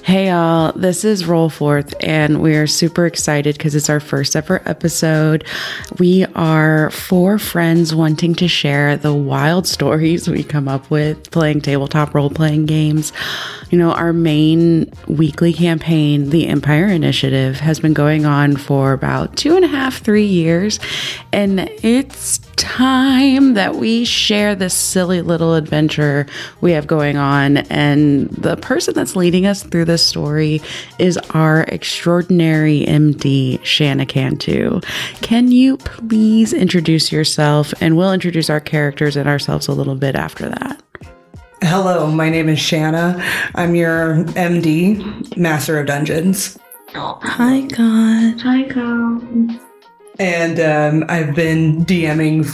Hey y'all, this is Roll Forth, and we are super excited because it's our first ever episode. We are four friends wanting to share the wild stories we come up with playing tabletop role-playing games. You know, our main weekly campaign, the Empire Initiative, has been going on for about 2.5, 3 years, and it's time that we share this silly little adventure we have going on. And the person that's leading us through this story is our extraordinary MD, Shanna Cantu. Can you please introduce yourself? And we'll introduce our characters and ourselves a little bit after that. Hello, my name is Shanna. I'm your MD, Master of Dungeons. Hi, God. Hi, Carl. And I've been DMing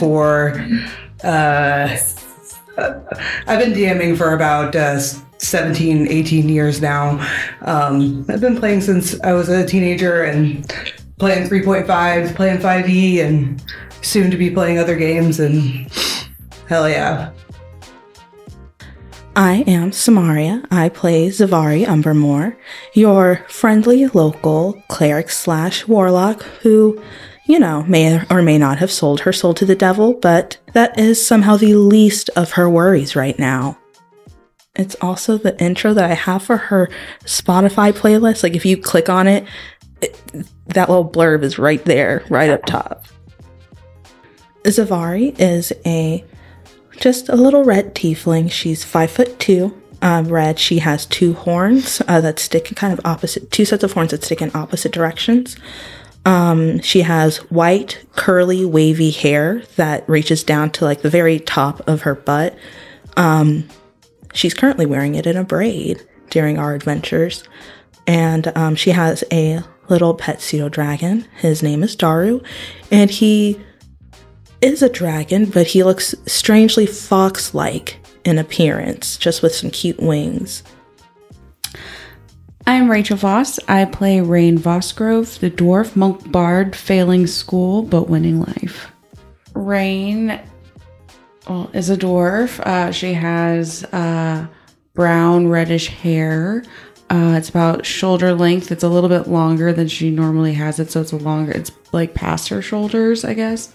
for about 17, 18 years now. I've been playing since I was a teenager and playing 3.5, playing 5e, and soon to be playing other games, and hell yeah. I am Samaria. I play Zavari Umbermore, your friendly local cleric / warlock who, you know, may or may not have sold her soul to the devil, but that is somehow the least of her worries right now. It's also the intro that I have for her Spotify playlist. Like, if you click on it, that little blurb is right there, right up top. Zavari is just a little red tiefling. She's 5'2", red. She has two horns that stick kind of opposite, two sets of horns that stick in opposite directions. She has white, curly, wavy hair that reaches down to like the very top of her butt. She's currently wearing it in a braid during our adventures. And she has a little pet pseudo-dragon. His name is Daru. And he is a dragon, but he looks strangely fox-like in appearance, just with some cute wings. I'm Rachel Voss. I play Rain Vosgrove, the dwarf monk bard failing school but winning life. Rain is a dwarf. She has brown reddish hair. It's about shoulder length. It's a little bit longer than she normally has it, so it's like past her shoulders, I guess.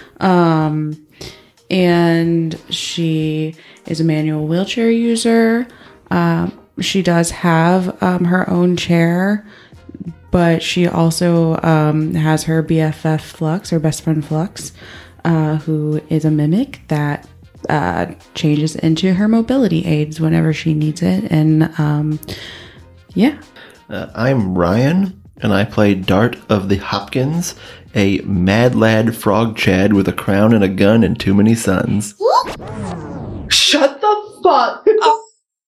And she is a manual wheelchair user. She does have her own chair, but she also has her BFF Flux, her best friend Flux, who is a mimic that changes into her mobility aids whenever she needs it. And yeah. I'm Ryan, and I play Dart of the Hopkins, a mad lad frog chad with a crown and a gun and too many sons. Shut the fuck up!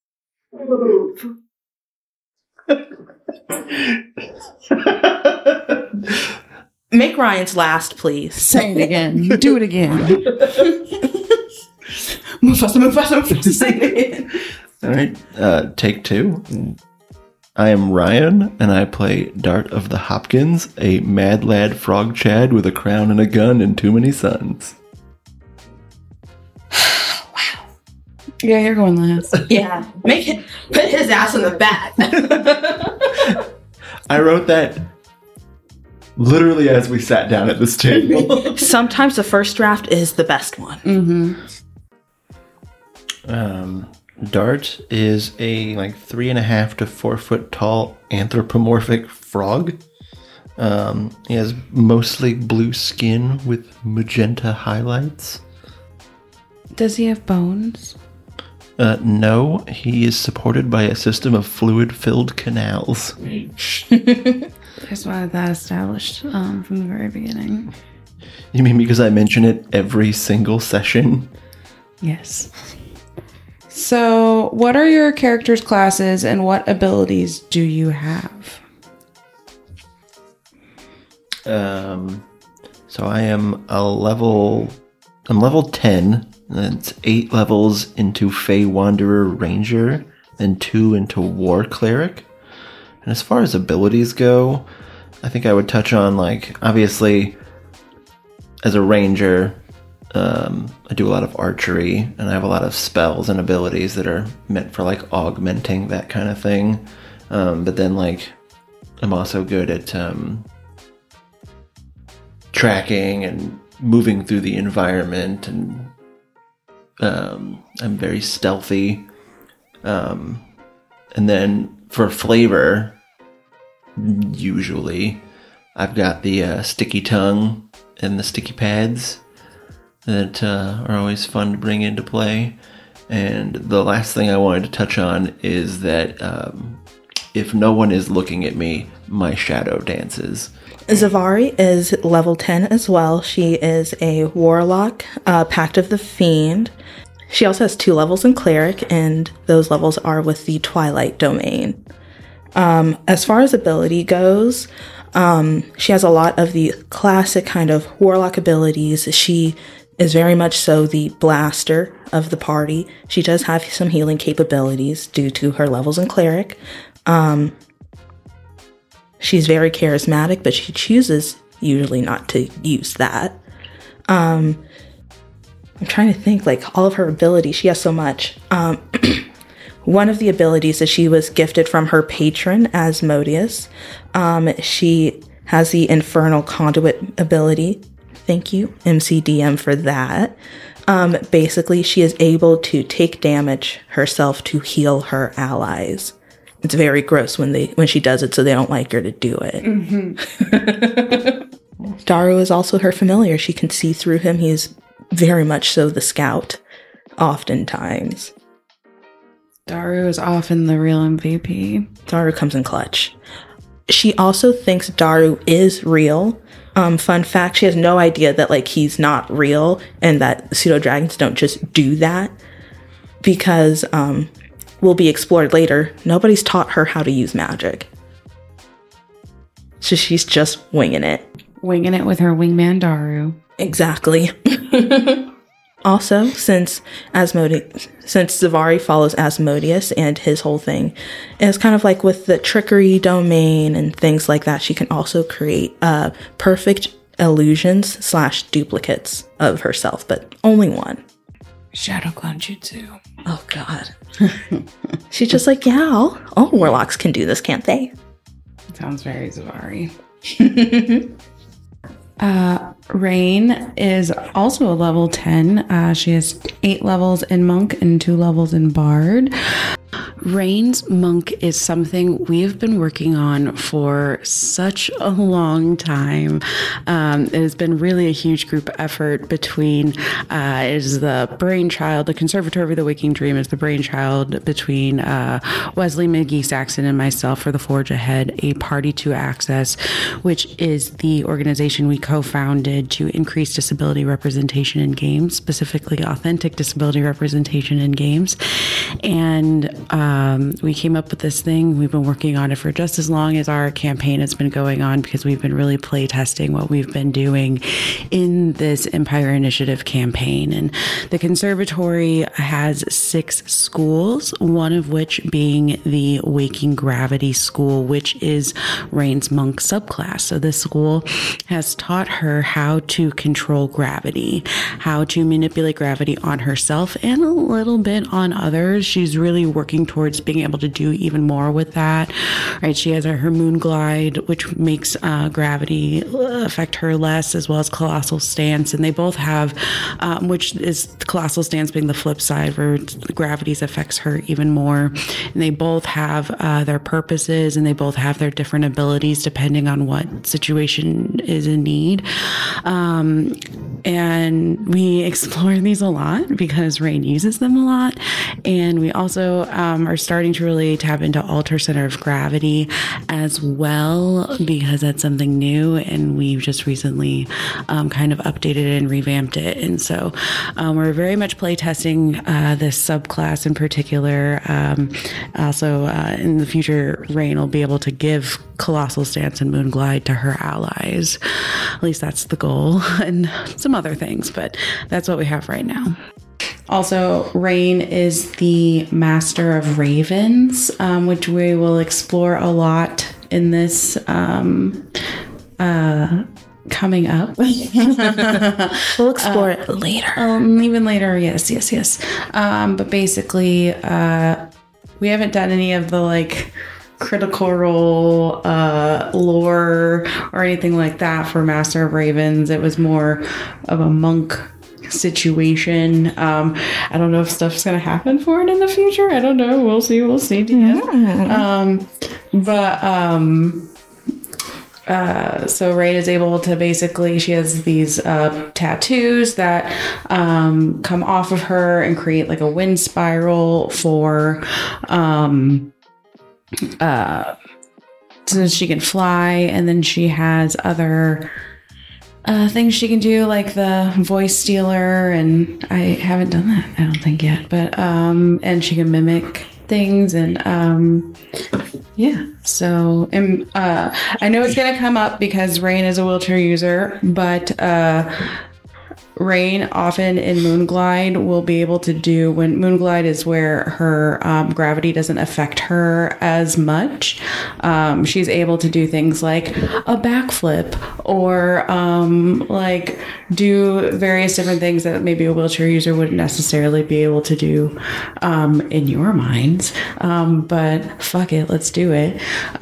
Make Ryan's last, please. Say it again. Do it again. Move faster. Say it again. All right, take two. I am Ryan, and I play Dart of the Hopkins, a mad lad frog chad with a crown and a gun and too many sons. Wow. Yeah, you're going last. Yeah. Put his ass in the back. I wrote that literally as we sat down at this table. Sometimes the first draft is the best one. Mm-hmm. Dart is a 3.5 to 4 foot tall anthropomorphic frog. He has mostly blue skin with magenta highlights. Does he have bones? No, he is supported by a system of fluid-filled canals. Just wanted that established from the very beginning. You mean because I mention it every single session? Yes. So, what are your characters' classes and what abilities do you have? So I am level 10. That's 8 levels into Fey Wanderer Ranger, and 2 into War Cleric. And as far as abilities go, I think I would touch on, obviously, as a Ranger, I do a lot of archery, and I have a lot of spells and abilities that are meant for, augmenting that kind of thing. But then, like, I'm also good at tracking and moving through the environment, and I'm very stealthy. And then for flavor, usually I've got the sticky tongue and the sticky pads that are always fun to bring into play. And the last thing I wanted to touch on is that if no one is looking at me, my shadow dances. Zavari is level 10 as well. She is a warlock, Pact of the Fiend. She also has 2 levels in cleric, and those levels are with the Twilight domain. As far as ability goes, she has a lot of the classic kind of warlock abilities. She is very much so the blaster of the party. She does have some healing capabilities due to her levels in cleric. She's very charismatic, but she chooses usually not to use that. I'm trying to think, like, all of her abilities. She has so much. One of the abilities that she was gifted from her patron, Asmodeus. She has the Infernal Conduit ability. Thank you, MCDM, for that. Basically, she is able to take damage herself to heal her allies. It's very gross when she does it, so they don't like her to do it. Mm-hmm. Daru is also her familiar. She can see through him. He is very much so the scout, oftentimes. Daru is often the real MVP. Daru comes in clutch. She also thinks Daru is real. Fun fact, she has no idea that, like, he's not real and that pseudo-dragons don't just do that. Because, will be explored later, nobody's taught her how to use magic. So she's just winging it. Winging it with her wingman Daru. Exactly. Also, since Zavari follows Asmodeus and his whole thing is kind of like with the trickery domain and things like that, she can also create perfect illusions / duplicates of herself, but only one. Shadow Clone Jutsu. Oh, God. She's just like, yeah, all warlocks can do this, can't they? Sounds very Zavari. Rain is also a level 10. She has 8 levels in Monk and 2 levels in Bard. Rain's Monk is something we've been working on for such a long time. It has been really a huge group effort between, is the brainchild, the Conservatory of the Waking Dream is the brainchild between Wesley McGee Saxon and myself for the Forge Ahead, a Party to Access, which is the organization we co-founded to increase disability representation in games, specifically authentic disability representation in games. And we came up with this thing. We've been working on it for just as long as our campaign has been going on, because we've been really play testing what we've been doing in this Empire Initiative campaign. And the Conservatory has 6 schools, one of which being the Waking Gravity School, which is Rain's Monk subclass. So this school has taught her how to control gravity, how to manipulate gravity on herself and a little bit on others. She's really working towards being able to do even more with that, right? She has her moon glide, which makes gravity affect her less, as well as colossal stance. And they both have, which is colossal stance being the flip side, where gravity affects her even more. And they both have their purposes, and they both have their different abilities depending on what situation is in need. And we explore these a lot because Rain uses them a lot. And we also are starting to really tap into Alter Center of Gravity as well, because that's something new, and we've just recently kind of updated it and revamped it. And so we're very much play testing this subclass in particular. Also, in the future, Rain will be able to give Colossal Stance and Moon Glide to her allies. At least that's the goal, and some other things, but that's what we have right now. Also, Rain is the Master of Ravens, which we will explore a lot in this coming up. We'll explore it later. Even later, yes. But basically, we haven't done any of the critical role lore or anything like that for Master of Ravens. It was more of a monk situation. I don't know if stuff's gonna happen for it in the future. I don't know. We'll see. So Rain is able to basically, she has these tattoos that come off of her and create like a wind spiral for so she can fly, and then she has other things she can do, like the voice stealer, and I haven't done that, I don't think yet, but and she can mimic things, and so I know it's gonna come up because Rain is a wheelchair user, but Rain often in Moonglide will be able to do, when Moonglide is where her gravity doesn't affect her as much, she's able to do things like a backflip or like do various different things that maybe a wheelchair user wouldn't necessarily be able to do in your minds, but fuck it, let's do it.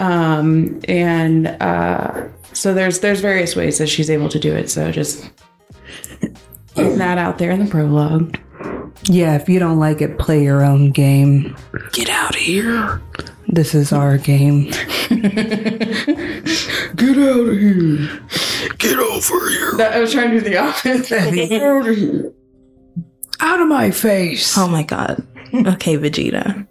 So there's various ways that she's able to do it, so just putting that out there in the prologue. Yeah, if you don't like it, play your own game. Get out of here. This is our game. Get out of here. Get over here. I was trying to do the opposite. Get out of here. Out of my face. Oh my god. Okay, Vegeta.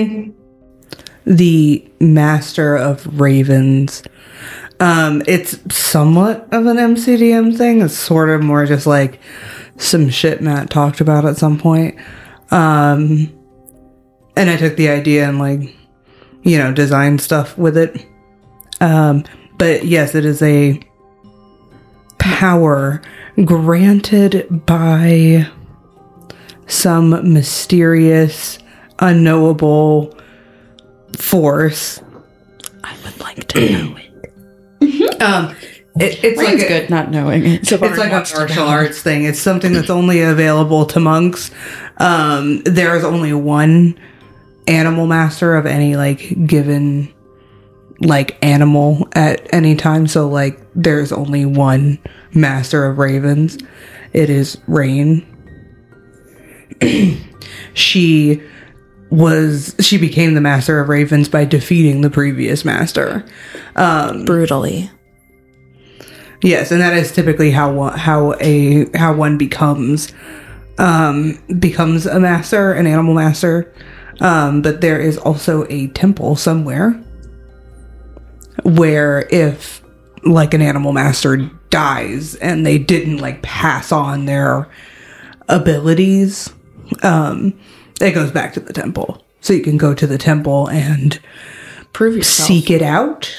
The Master of Ravens. It's somewhat of an MCDM thing. It's sort of more just like some shit Matt talked about at some point. And I took the idea and like, designed stuff with it. But yes, it is a power granted by some mysterious, unknowable force. I would like to know it. It's Rain's like good not knowing it. it's like a martial arts thing. It's something that's only available to monks. There is only one animal master of any like given like animal at any time. So like there's only one Master of Ravens. It is Rain. She became the Master of Ravens by defeating the previous master. Brutally. Yes, and that is typically how one becomes a master, an animal master. But there is also a temple somewhere where if like an animal master dies and they didn't like pass on their abilities, it goes back to the temple. So you can go to the temple and Prove yourself. seek it out.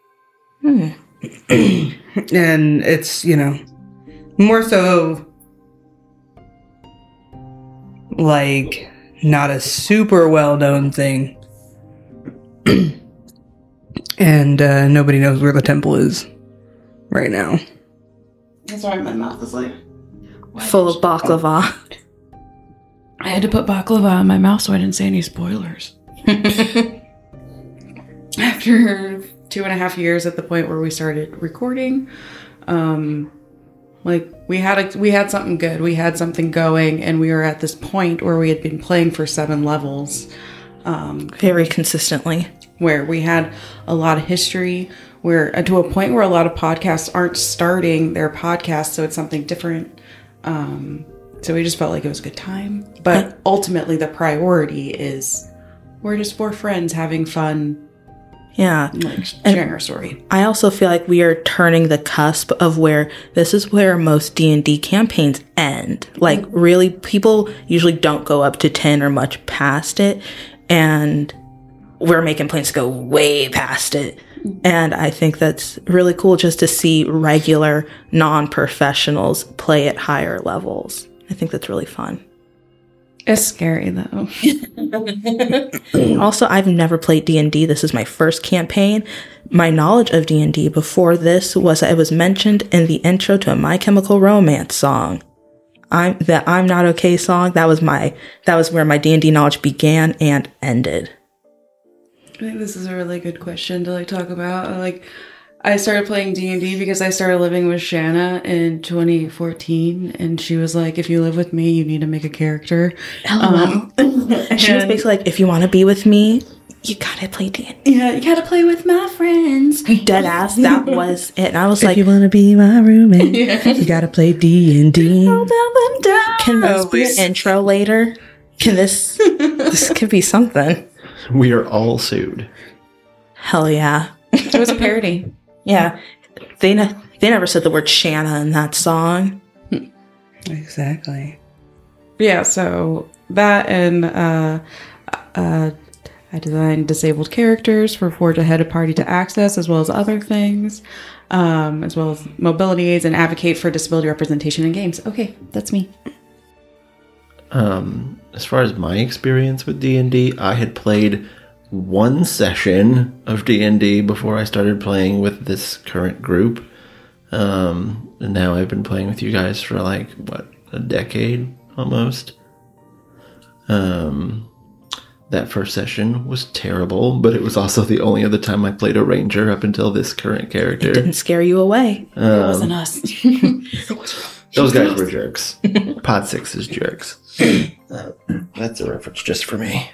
And it's, more so like not a super well-known thing. And nobody knows where the temple is right now. That's why my mouth is like Full of baklava. I had to put baklava in my mouth so I didn't say any spoilers. After 2.5 years at the point where we started recording, like we had something good, we had something going, and we were at this point where we had been playing for 7 levels, Very consistently. where we had a lot of history, where to a point where a lot of podcasts aren't starting their podcasts, so it's something different. So we just felt like it was a good time. But ultimately the priority is we're just 4 friends having fun, Yeah. like sharing our story. I also feel like we are turning the cusp of where this is where most D&D campaigns end. Like really, people usually don't go up to 10 or much past it. And we're making plans to go way past it. And I think that's really cool just to see regular non-professionals play at higher levels. I think that's really fun. It's scary though. Also, I've never played D&D. This is my first campaign. My knowledge of D&D before this was that it was mentioned in the intro to a My Chemical Romance song. I'm Not Okay song. That was where my D&D knowledge began and ended. think this is a really good question to like talk about. Like, I started playing D&D because I started living with Shanna in 2014, and she was like, "If you live with me, you need to make a character." And she was basically like, if you want to be with me, you gotta play D&D. Yeah, you gotta play with my friends. Dead ass. That was it. And I was If like, you want to be my roommate, you gotta play D&D. can this be please. an intro later? Can this could be something. We are all sued. Hell yeah. It was a parody. Yeah. They never said the word Shanna in that song. Exactly. Yeah, so that and I designed disabled characters for Forge Ahead a party to access, as well as other things, as well as mobility aids, and advocate for disability representation in games. Okay, that's me. As far as my experience with D&D, I had played one session of D&D before I started playing with this current group. And now I've been playing with you guys for like, what, a decade almost. That first session was terrible, but it was also the only other time I played a ranger up until this current character. Didn't scare you away. It wasn't us. Those guys were jerks. Pod 6 is jerks. That's a reference just for me.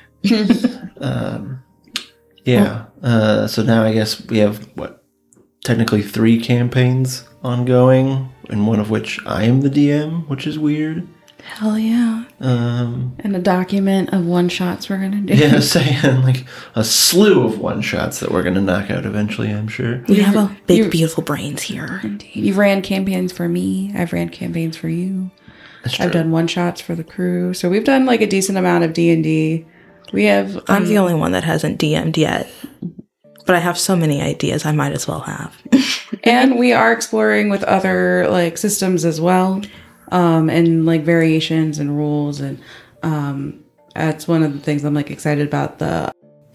Yeah. So now I guess we have, what, technically 3 campaigns ongoing, and one of which I am the DM, which is weird. Hell yeah. And a document of one-shots we're going to do. Yeah, saying like a slew of one-shots that we're going to knock out eventually, I'm sure. We have a big, beautiful brains here. Indeed. You've ran campaigns for me. I've ran campaigns for you. That's true. I've done one-shots for the crew. So we've done like a decent amount of D&D. We have... I'm the only one that hasn't DM'd yet. But I have so many ideas, I might as well have. And we are exploring with other like systems as well. And like variations and rules, and that's one of the things I'm like excited about, the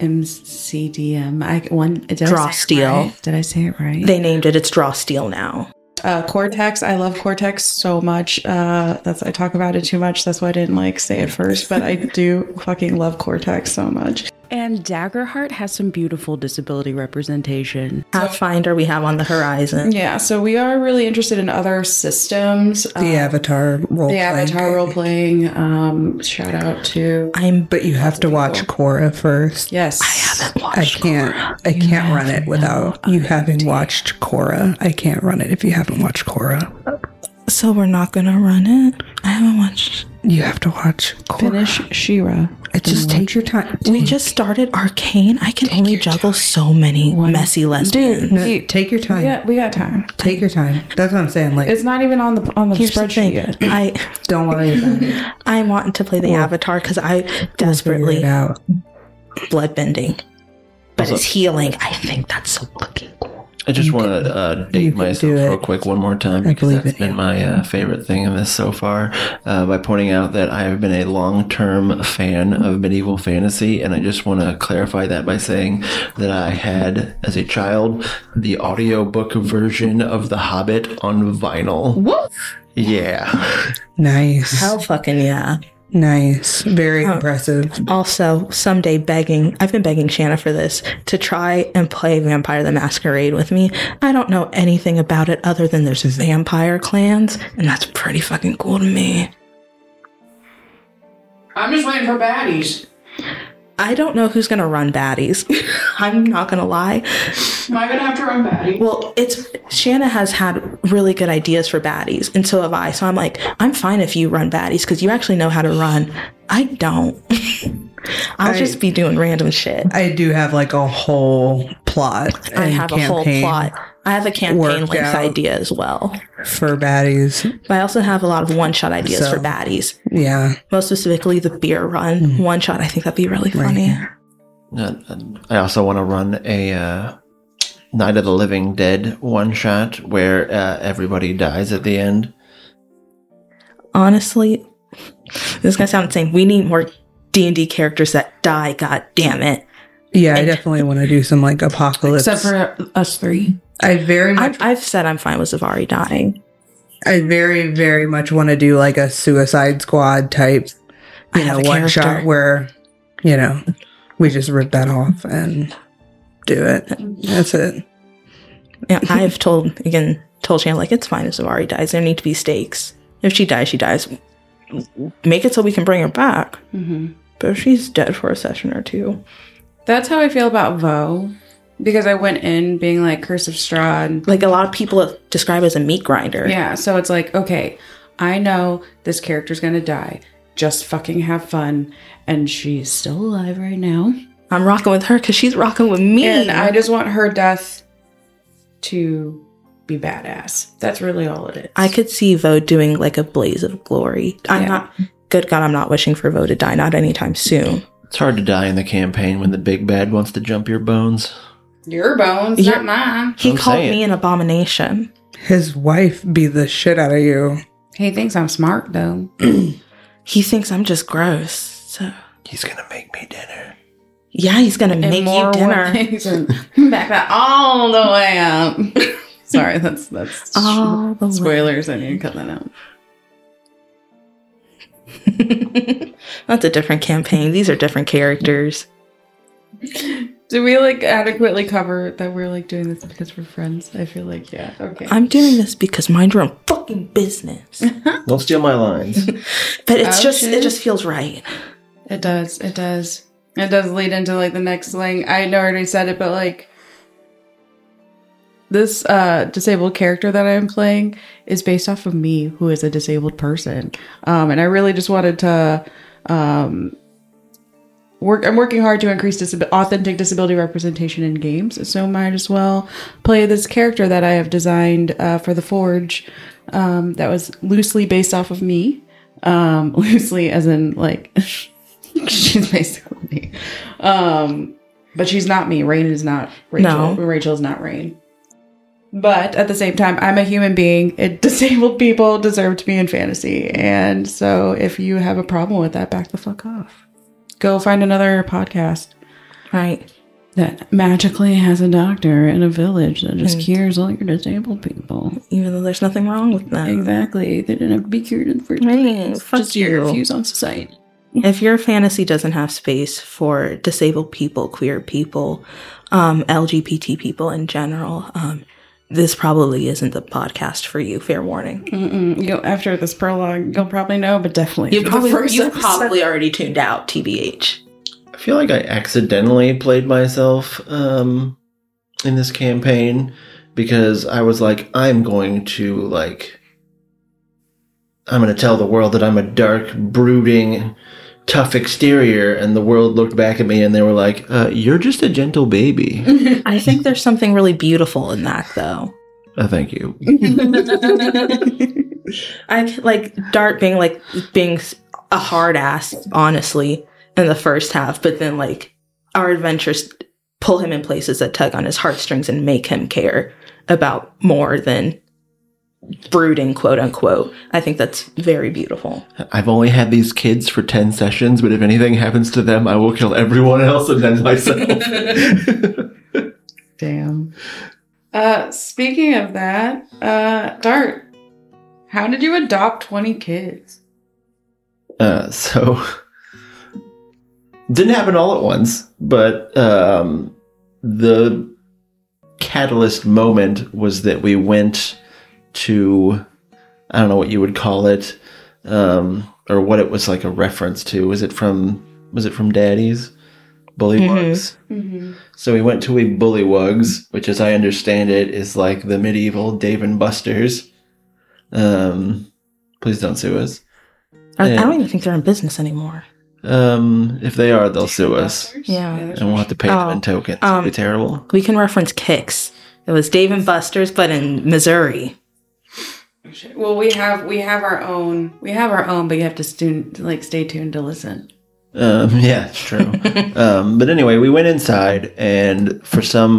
MCDM. Draw Steel. Did I say it right? They named it. It's Draw Steel now. Cortex. I love Cortex so much. I talk about it too much. That's why I didn't like say it first, but I do fucking love Cortex so much. And Daggerheart has some beautiful disability representation. Pathfinder we have on the horizon. Yeah, so we are really interested in other systems. The Avatar role The Avatar role playing. Shout out to. But you have to watch Korra first. Yes. I haven't watched I can't run it without you having watched Korra. I can't run it if you haven't watched Korra. So we're not gonna run it? I haven't watched. You have to watch Korra. Finish She-Ra. It just takes your time. We just started Arcane. I can only juggle so many messy lesbians. Dude, Take your time. we got time. Take your time. That's what I'm saying. Like, It's not even on the Here's the spreadsheet thing. yet. don't worry about it. I want to play the Avatar because I Figure it desperately out. bloodbending. But it's healing. I think that's so fucking cool. I just want to date can myself do it. real quick one more time, I because believe that's in you. been my favorite thing in this so far, by pointing out that I have been a long-term fan of medieval fantasy, and I just want to clarify that by saying that I had, as a child, the audiobook version of The Hobbit on vinyl. What? Yeah. Nice. Hell fucking yeah. Nice. Very impressive. Also, someday I've been begging Shanna for this, to try and play Vampire the Masquerade with me. I don't know anything about it other than there's vampire clans, and that's pretty fucking cool to me. I'm just waiting for baddies. I don't know who's gonna run baddies. I'm not gonna lie. Am I gonna have to run baddie? Well, Shanna has had really good ideas for baddies, and so have I. So I'm like, I'm fine if you run baddies because you actually know how to run. I don't. I'll just be doing random shit. I do have like a whole plot. I and have a whole campaign plot. I have a campaign worked length out. idea as well. for baddies. But I also have a lot of one-shot ideas So- for baddies. Yeah. Most specifically, the beer run one-shot. I think that'd be really funny. I also want to run a Night of the Living Dead one shot where everybody dies at the end. Honestly, this is gonna sound insane. We need more D&D characters that die. God damn it! Yeah, I definitely want to do some like apocalypse. Except for us three. I very much, I've said I'm fine with Zavari dying. I very, very much want to do like a Suicide Squad type, I have a one character. shot where, we just rip that off and do it. That's it. Yeah, I've told Shannon, like, it's fine if Savari dies. There need to be stakes. If she dies, she dies. Make it so we can bring her back. Mm-hmm. But if she's dead for a session or two. That's how I feel about Vo. Because I went in being like Curse of Strahd. Like, a lot of people describe as a meat grinder. Yeah, so it's like, okay, I know this character's gonna die. Just fucking have fun. And she's still alive right now. I'm rocking with her because she's rocking with me. And I just want her death to be badass. That's really all it is. I could see Vo doing like a blaze of glory. Good God, I'm not wishing for Vo to die, not anytime soon. It's hard to die in the campaign when the big bad wants to jump your bones. Your bones, not mine. He called me an abomination. His wife beat the shit out of you. He thinks I'm smart, though. He thinks I'm just gross. So he's gonna make me dinner. Yeah, he's gonna make you dinner. Back that all the way up. Sorry, that's all the spoilers. I need to cut that out. That's a different campaign. These are different characters. Do we like adequately cover that we're like doing this because we're friends? I feel like, yeah. Okay. I'm doing this because mind your own fucking business. Don't steal my lines. But it just feels right. It does. It does. It does lead into like the next thing. I know I already said it, but like this disabled character that I'm playing is based off of me, who is a disabled person. And I really just wanted to I'm working hard to increase authentic disability representation in games, so might as well play this character that I have designed for the Forge that was loosely based off of me. Loosely as in, like, she's basically me. But she's not me. Rain is not Rachel. No. Rachel is not Rain. But at the same time, I'm a human being. Disabled people deserve to be in fantasy. And so if you have a problem with that, back the fuck off. Go find another podcast. Right. That magically has a doctor in a village that just cures all your disabled people. Even though there's nothing wrong with them. Exactly. They didn't have to be cured in the first place. Fuck just your views on society. If your fantasy doesn't have space for disabled people, queer people, LGBT people in general, this probably isn't the podcast for you. Fair warning. After this prologue, you'll probably know, but definitely. You've probably already tuned out, TBH. I feel like I accidentally played myself in this campaign because I was like, I'm going to tell the world that I'm a dark, brooding, tough exterior, and the world looked back at me and they were like, you're just a gentle baby. I think there's something really beautiful in that, though. Thank you. I like Dart being a hard ass, honestly, in the first half, but then like our adventures pull him in places that tug on his heartstrings and make him care about more than brooding, quote unquote. I think that's very beautiful. I've only had these kids for 10 sessions, but if anything happens to them, I will kill everyone else and then myself. Damn. Speaking of that, Dart, how did you adopt 20 kids? So didn't happen all at once, but the catalyst moment was that we went to, I don't know what you would call it, or what it was like a reference to. Was it from Daddy's Bullywugs? Mm-hmm. So we went to a Bullywugs, which, as I understand it, is like the medieval Dave and Buster's. Please don't sue us. I don't even think they're in business anymore. If they are, they'll sue us. Yeah. And we'll have to pay them in tokens. It'll be terrible. We can reference Kicks. It was Dave and Buster's, but in Missouri. Well, we have our own, but you have to stay tuned to listen. Yeah, it's true. But anyway, we went inside, and for some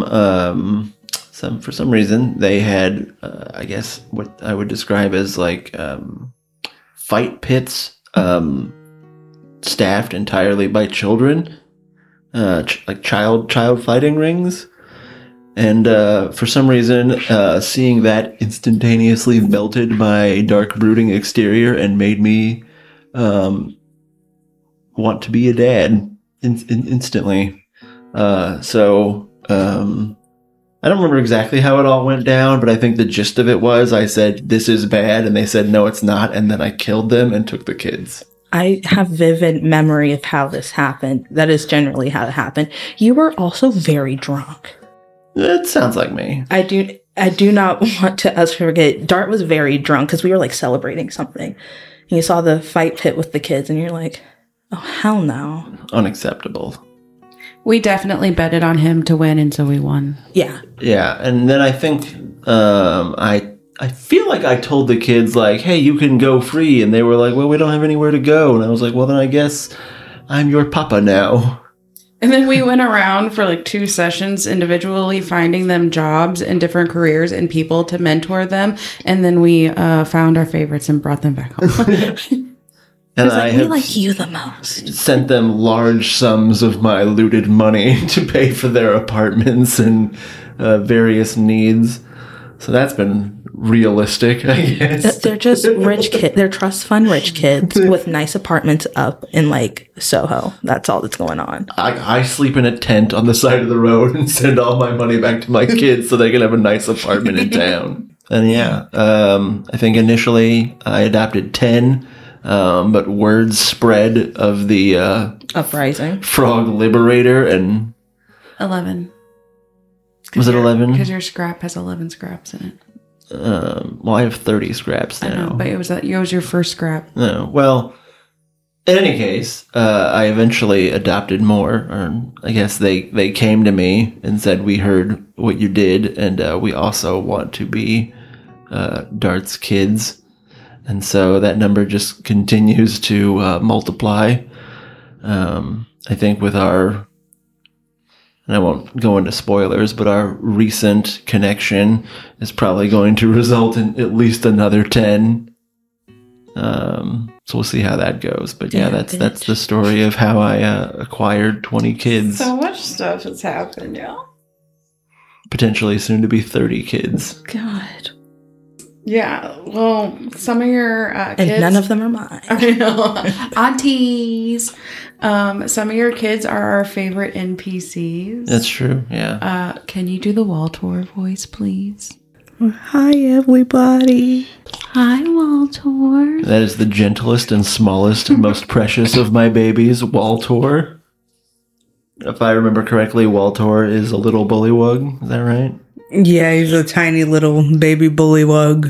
reason, they had, I guess, what I would describe as like fight pits, staffed entirely by children, like child fighting rings. And for some reason, seeing that instantaneously melted my dark, brooding exterior and made me want to be a dad instantly. So I don't remember exactly how it all went down, but I think the gist of it was I said, this is bad, and they said, no, it's not, and then I killed them and took the kids. I have vivid memory of how this happened. That is generally how it happened. You were also very drunk. It sounds like me. I do not want to us forget. Dart was very drunk because we were like celebrating something. And you saw the fight pit with the kids, and you're like, "Oh hell no!" Unacceptable. We definitely betted on him to win, and so we won. Yeah, Yeah, and then I think I feel like I told the kids like, "Hey, you can go free," and they were like, "Well, we don't have anywhere to go," and I was like, "Well, then I guess I'm your papa now." And then we went around for like 2 sessions individually finding them jobs and different careers and people to mentor them. And then we found our favorites and brought them back home. And like, I we have like you the most. sent them large sums of my looted money to pay for their apartments and various needs. So that's been realistic, I guess. They're just rich kids. They're trust fund rich kids with nice apartments up in like Soho. That's all that's going on. I sleep in a tent on the side of the road and send all my money back to my kids so they can have a nice apartment in town. And yeah, I think initially I adopted 10, but word spread of the Uprising. Frog Liberator, and 11. was it 11? Because your scrap has 11 scraps in it. Well, I have 30 scraps now. I know, but it was your first scrap. No, well, in any case, I eventually adopted more. Or I guess they came to me and said, we heard what you did, and we also want to be Dart's kids. And so that number just continues to multiply. I think with our, and I won't go into spoilers, but our recent connection is probably going to result in at least another 10. So we'll see how that goes. But yeah, that's the story of how I acquired 20 kids. So much stuff has happened, yeah. Potentially soon to be 30 kids. God. Yeah, well, some of your kids... And none of them are mine. I know. Aunties. Some of your kids are our favorite NPCs. That's true, yeah. Can you do the Waltor voice, please? Hi, everybody. Hi, Waltor. That is the gentlest and smallest and most precious of my babies, Waltor. If I remember correctly, Waltor is a little bullywug. Is that right? Yeah, he's a tiny little baby bullywug.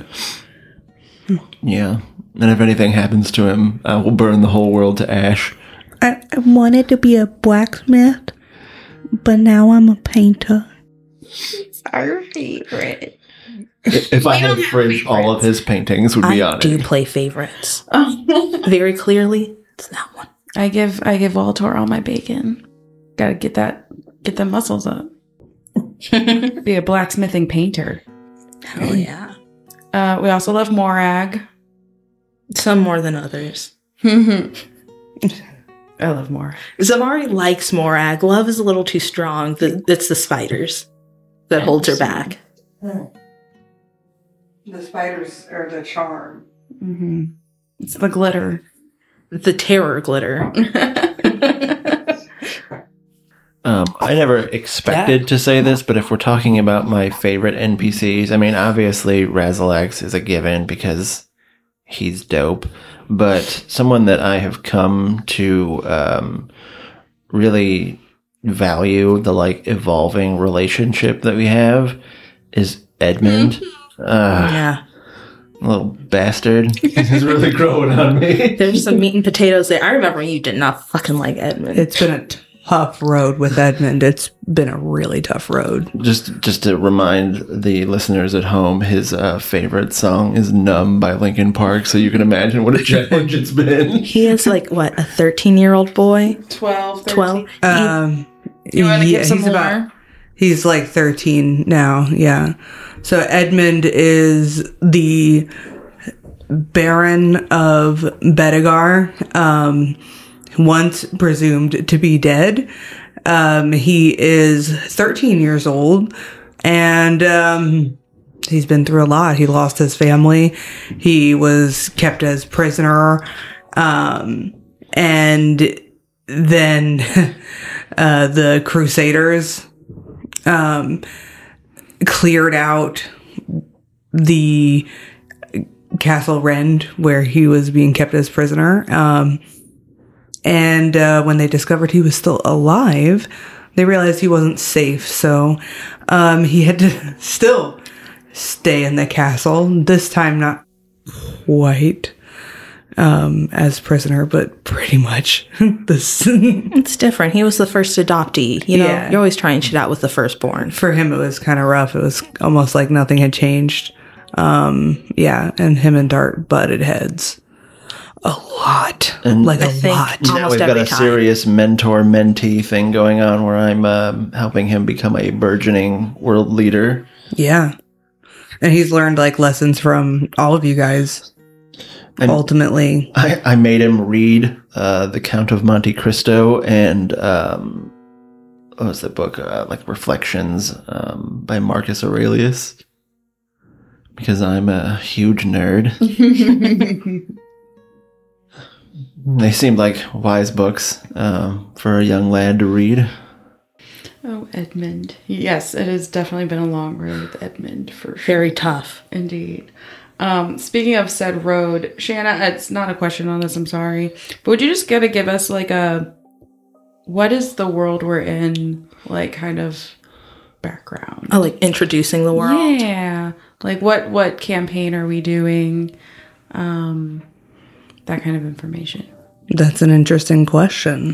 Yeah. And if anything happens to him, I will burn the whole world to ash. I wanted to be a blacksmith, but now I'm a painter. It's our favorite. If I had fridge, all of his paintings would be on I do it. play favorites. Very clearly, it's that one. I give Waltor all my bacon. Gotta get the muscles up. Be a blacksmithing painter. Hell yeah. We also love Morag. Some more than others. I love Morag. Zamari likes Morag. Love is a little too strong. It's the spiders that holds her back. The spiders are the charm. Mm-hmm. It's the glitter. The terror glitter. I never expected to say this, but if we're talking about my favorite NPCs, I mean, obviously Razalax is a given because he's dope, but someone that I have come to really value the like evolving relationship that we have is Edmund. Yeah. Little bastard. He's really growing on me. There's some meat and potatoes there. I remember you did not fucking like Edmund. It's been a tough road with Edmund. It's been a really tough road. Just to remind the listeners at home, his favorite song is "Numb" by Linkin Park. So you can imagine what a challenge it's been. He is like, what, a 13-year-old boy? 12, 13. 12? You want to get some more? He's like 13 now, yeah. So Edmund is the Baron of Bedegar, once presumed to be dead. He is 13 years old, and he's been through a lot. He lost his family. He was kept as prisoner, and then the Crusaders cleared out the Castle Rend where he was being kept as prisoner. And when they discovered he was still alive, they realized he wasn't safe. So he had to still stay in the castle. This time, not quite as prisoner, but pretty much. It's different. He was the first adoptee. You know, Yeah. you're always trying shit out with the firstborn. For him, it was kind of rough. It was almost like nothing had changed. Yeah, and him and Dart butted heads a lot. And like I a think lot. Now almost we've got every a time. serious mentor-mentee thing going on where I'm helping him become a burgeoning world leader. Yeah. And he's learned like lessons from all of you guys. And- Ultimately. I made him read The Count of Monte Cristo and what was the book? Like Reflections by Marcus Aurelius. Because I'm a huge nerd. They seemed like wise books for a young lad to read. Oh, Edmund. Yes, it has definitely been a long road with Edmund for sure. Very tough. Indeed. Speaking of said road, Shanna, it's not a question on this, I'm sorry. But would you just gotta give us like what is the world we're in, like kind of background? Oh, like introducing the world. Yeah. Like what campaign are we doing? That kind of information. That's an interesting question.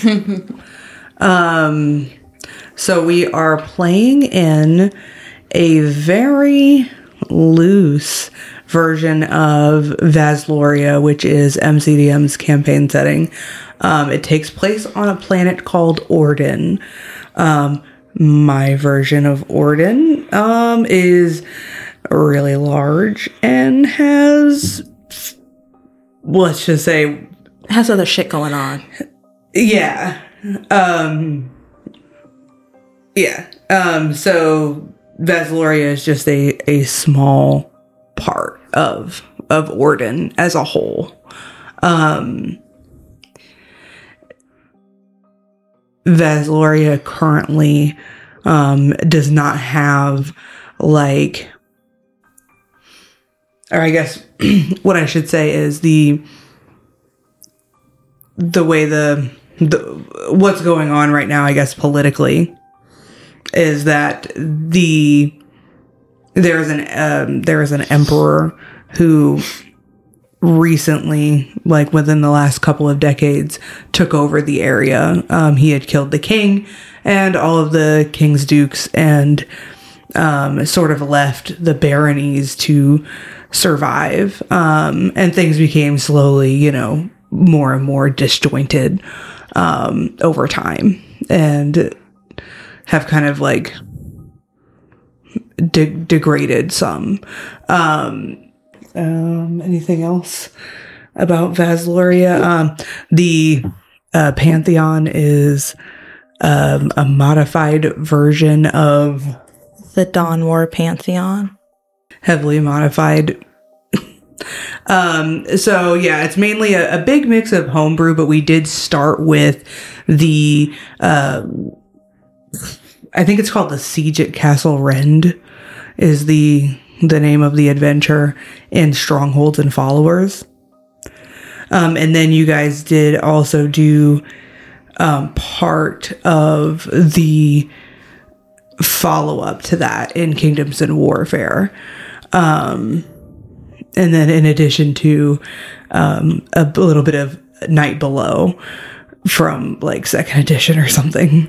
So we are playing in a very loose version of Vasloria, which is MCDM's campaign setting. It takes place on a planet called Orden. My version of Orden is really large and has, let's just say, Has other shit going on. yeah. So Vasloria is just a small part of Orden as a whole. Vasloria currently does not have like, or I guess what I should say is the way the what's going on right now, I guess politically, is that there is an emperor who recently, like within the last couple of decades, took over the area. He had killed the king and all of the king's dukes and sort of left the baronies to survive. And things became slowly, more and more disjointed over time and have kind of like degraded some. Anything else about Vasloria? The Pantheon is a modified version of The Dawn War Pantheon. heavily modified. So yeah, it's mainly a big mix of homebrew, but we did start with the I think it's called the Siege at Castle Rend is the name of the adventure, and Strongholds and Followers. And then you guys did also do part of the follow-up to that in Kingdoms and Warfare. And then in addition to a little bit of Night Below from like second edition or something,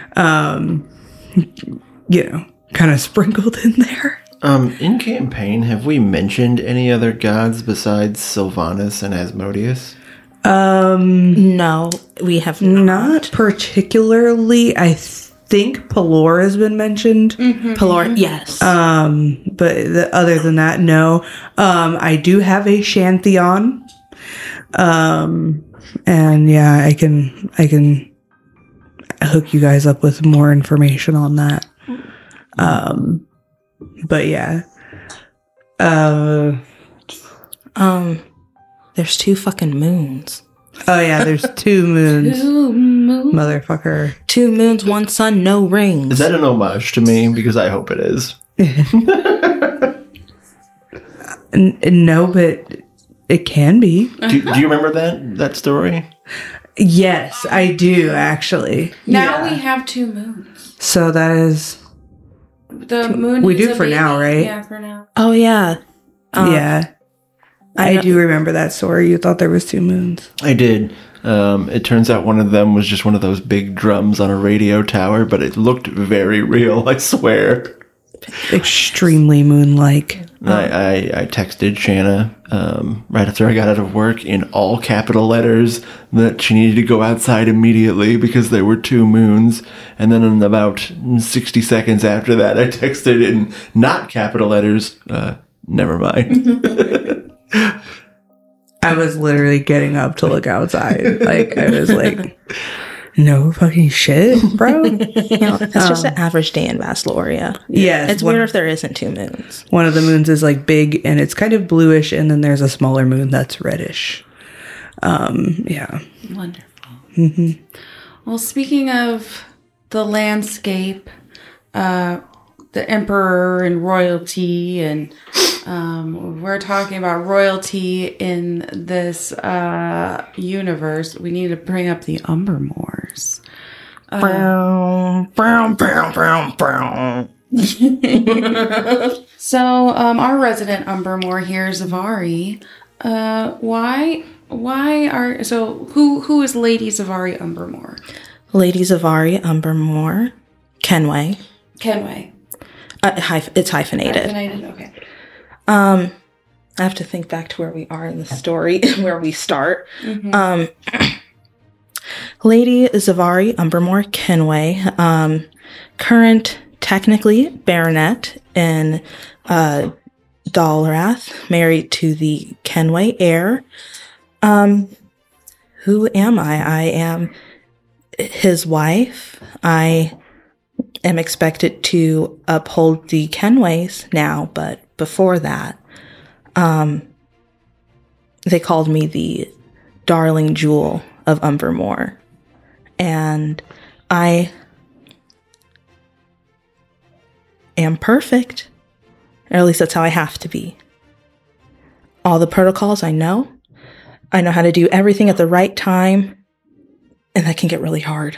kind of sprinkled in there. In campaign, have we mentioned any other gods besides Sylvanas and Asmodeus? No, we have Not particularly. I think Pelor has been mentioned. Pelor, yes. But other than that, no. I do have a Shantheon. And yeah, I can hook you guys up with more information on that. But yeah. There's 2 fucking moons. Oh yeah, there's 2 moons. Motherfucker. 2 moons, 1 sun, no rings. Is that an homage to me? Because I hope it is. No, but it can be. Do you remember that story? Yes, I do actually. Now we have 2 moons. So that is The moon. We is do a for baby. now, right? Yeah, for now. Oh, yeah. yeah. I do remember that story. You thought there was 2 moons. I did. It turns out one of them was just one of those big drums on a radio tower, but it looked very real, I swear. Extremely moon-like. I texted Shanna right after I got out of work in all capital letters that she needed to go outside immediately because there were 2 moons. And then in about 60 seconds after that, I texted in not capital letters, never mind. I was literally getting up to look outside. Like, I was like, no fucking shit, bro. It's just an average day in Vassaloria. Yes. It's weird if there isn't 2 moons. One of the moons is like big and it's kind of bluish, and then there's a smaller moon that's reddish. Yeah. Wonderful. Well, speaking of the landscape, the emperor and royalty, and we're talking about royalty in this universe, we need to bring up the Umbermoors. So, our resident Umbermoor here, Zavari. Who is Lady Zavari Umbermoor? Lady Zavari, Umbermoor, Kenway. Kenway. It's hyphenated. Hyphenated, okay. I have to think back to where we are in the story, where we start. Lady Zavari Umbermoor Kenway, current, technically, baronet in Dalrath, married to the Kenway heir. Who am I? I am his wife. I am expected to uphold the Kenways now, but before that, they called me the darling jewel of Umbermoor. And I am perfect. Or at least that's how I have to be. All the protocols I know. I know how to do everything at the right time. And that can get really hard.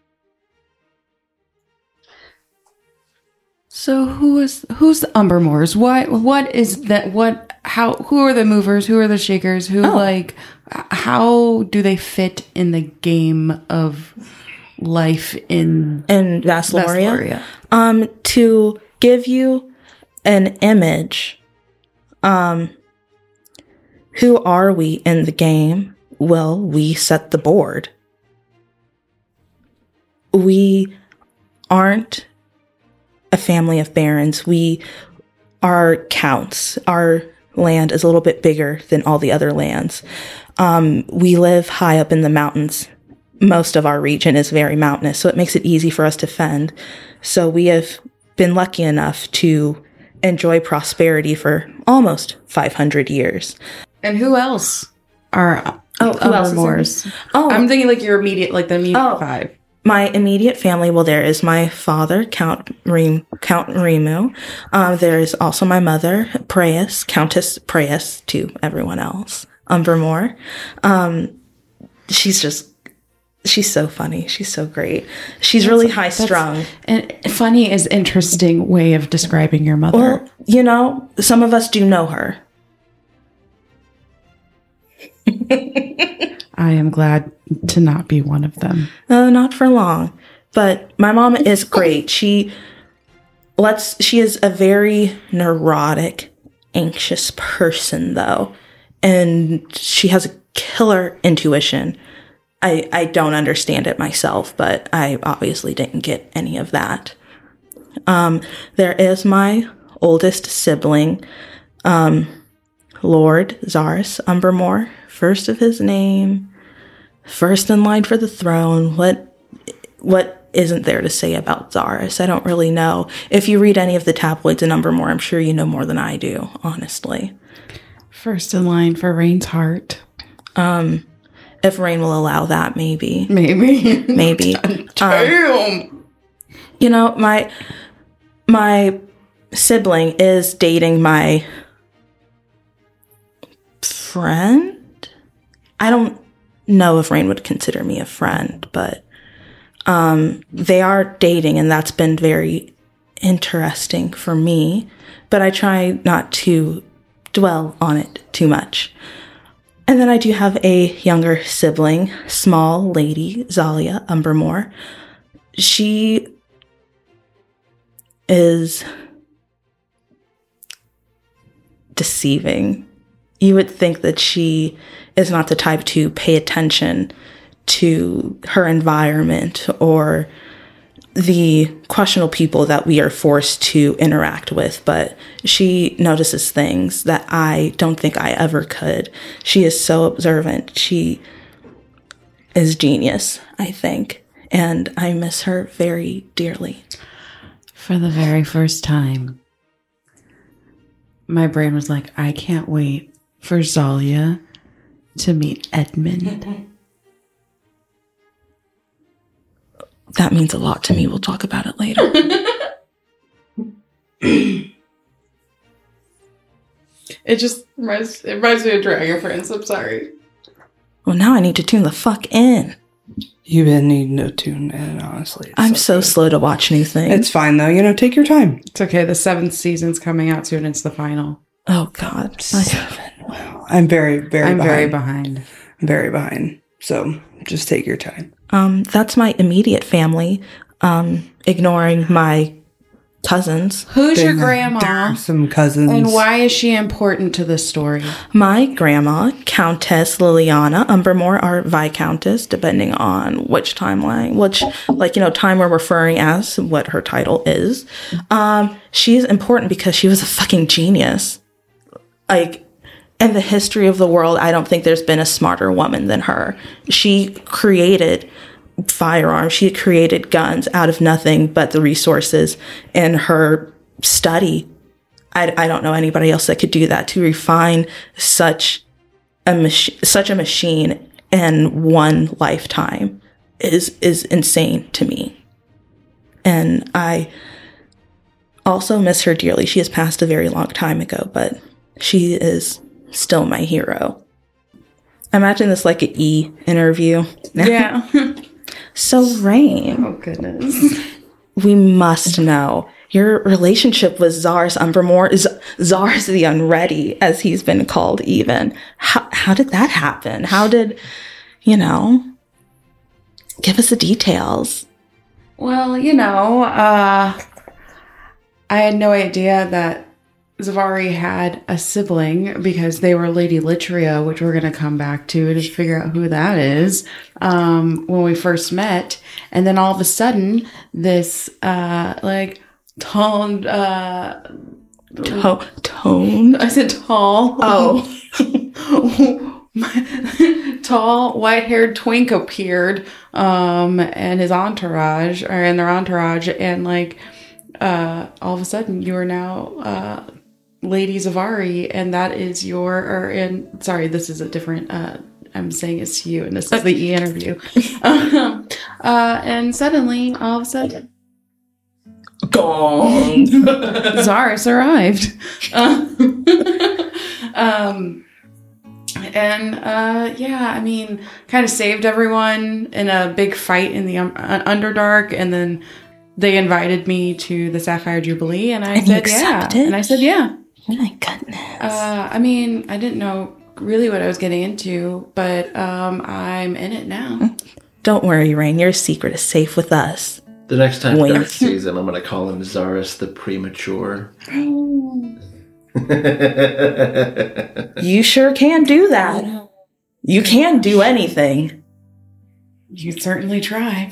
So who's the Umbermoors? What is that? Who are the movers? Who are the shakers? How do they fit in the game of life in Vassaloria? To give you an image, who are we in the game? Well, we set the board. We aren't a family of barons. We are counts. Our land is a little bit bigger than all the other lands. We live high up in the mountains. Most of our region is very mountainous, so it makes it easy for us to fend. So we have been lucky enough to enjoy prosperity for almost 500 years. And who else are Umbermoors? I'm thinking like your immediate, like the immediate 5. My immediate family, well, there is my father, Count Rimu. There is also my mother, Preus, Countess Preus, to everyone else, Umbermoor. She's so funny. She's so great. She's really high-strung. And funny is interesting way of describing your mother. Well, some of us do know her. I am glad to not be one of them. Not for long. But my mom is great. She is a very neurotic, anxious person, though. And she has a killer intuition. I don't understand it myself, but I obviously didn't get any of that. There is my oldest sibling, Lord Zaris Umbermoor, first of his name, first in line for the throne. What isn't there to say about Zaris? I don't really know. If you read any of the tabloids in Umbermoor, I'm sure you know more than I do, honestly. First in line for Rain's heart. And If Rain will allow that, maybe. Maybe. Maybe. Damn. You know, my sibling is dating my friend. I don't know if Rain would consider me a friend, but they are dating, and that's been very interesting for me. But I try not to dwell on it too much. And then I do have a younger sibling, small lady, Zalia Umbermore. She is deceiving. You would think that she is not the type to pay attention to her environment or the questionable people that we are forced to interact with, but she notices things that I don't think I ever could. She is so observant. She is genius, I think, and I miss her very dearly. For the very first time, my brain was like, I can't wait for Zalia to meet Edmund. That means a lot to me. We'll talk about it later. It just reminds me of Dragon Prince. I'm sorry. Well, now I need to tune the fuck in. You've been needing to tune in, honestly. I'm so slow to watch new things. It's fine, though. Take your time. It's okay. The 7th season's coming out soon. It's the final. Oh, God. 7. Wow. I'm very, very I'm behind. very behind. Very behind. So just take your time. That's my immediate family, ignoring my cousins. Who's your There grandma? are some cousins. And why is she important to this story? My grandma, Countess Liliana Umbermore, or Viscountess, depending on which timeline, time we're referring as, what her title is. She's important because she was a fucking genius. In the history of the world, I don't think there's been a smarter woman than her. She created firearms. She created guns out of nothing but the resources in her study. I don't know anybody else that could do that. To refine such a machine in one lifetime is insane to me. And I also miss her dearly. She has passed a very long time ago, but she is still my hero. Imagine this like an E interview. Yeah. So, Rain. Oh, goodness. We must know your relationship with Zars Umbermore, Zars the Unready, as he's been called even. How did that happen? How did, give us the details. Well, I had no idea that Zavari had a sibling because they were Lady Litria, which we're going to come back to figure out who that is, when we first met. And then all of a sudden, this, toned, Tone? I said tall. Oh. Tall, white-haired twink appeared, and their entourage, and all of a sudden you are now, Lady Zavari, and that is this is a different, I'm saying it's to you, and this is the E interview. And suddenly, all of a sudden, Gone. Zaris arrived. Kind of saved everyone in a big fight in the Underdark, and then they invited me to the Sapphire Jubilee, and I said yeah. And I said yeah. Oh my goodness. I didn't know really what I was getting into, but I'm in it now. Don't worry, Rain. Your secret is safe with us. The next time Wink. Darth sees him, I'm going to call him Zaris the Premature. You sure can do that. You can do anything. You certainly try.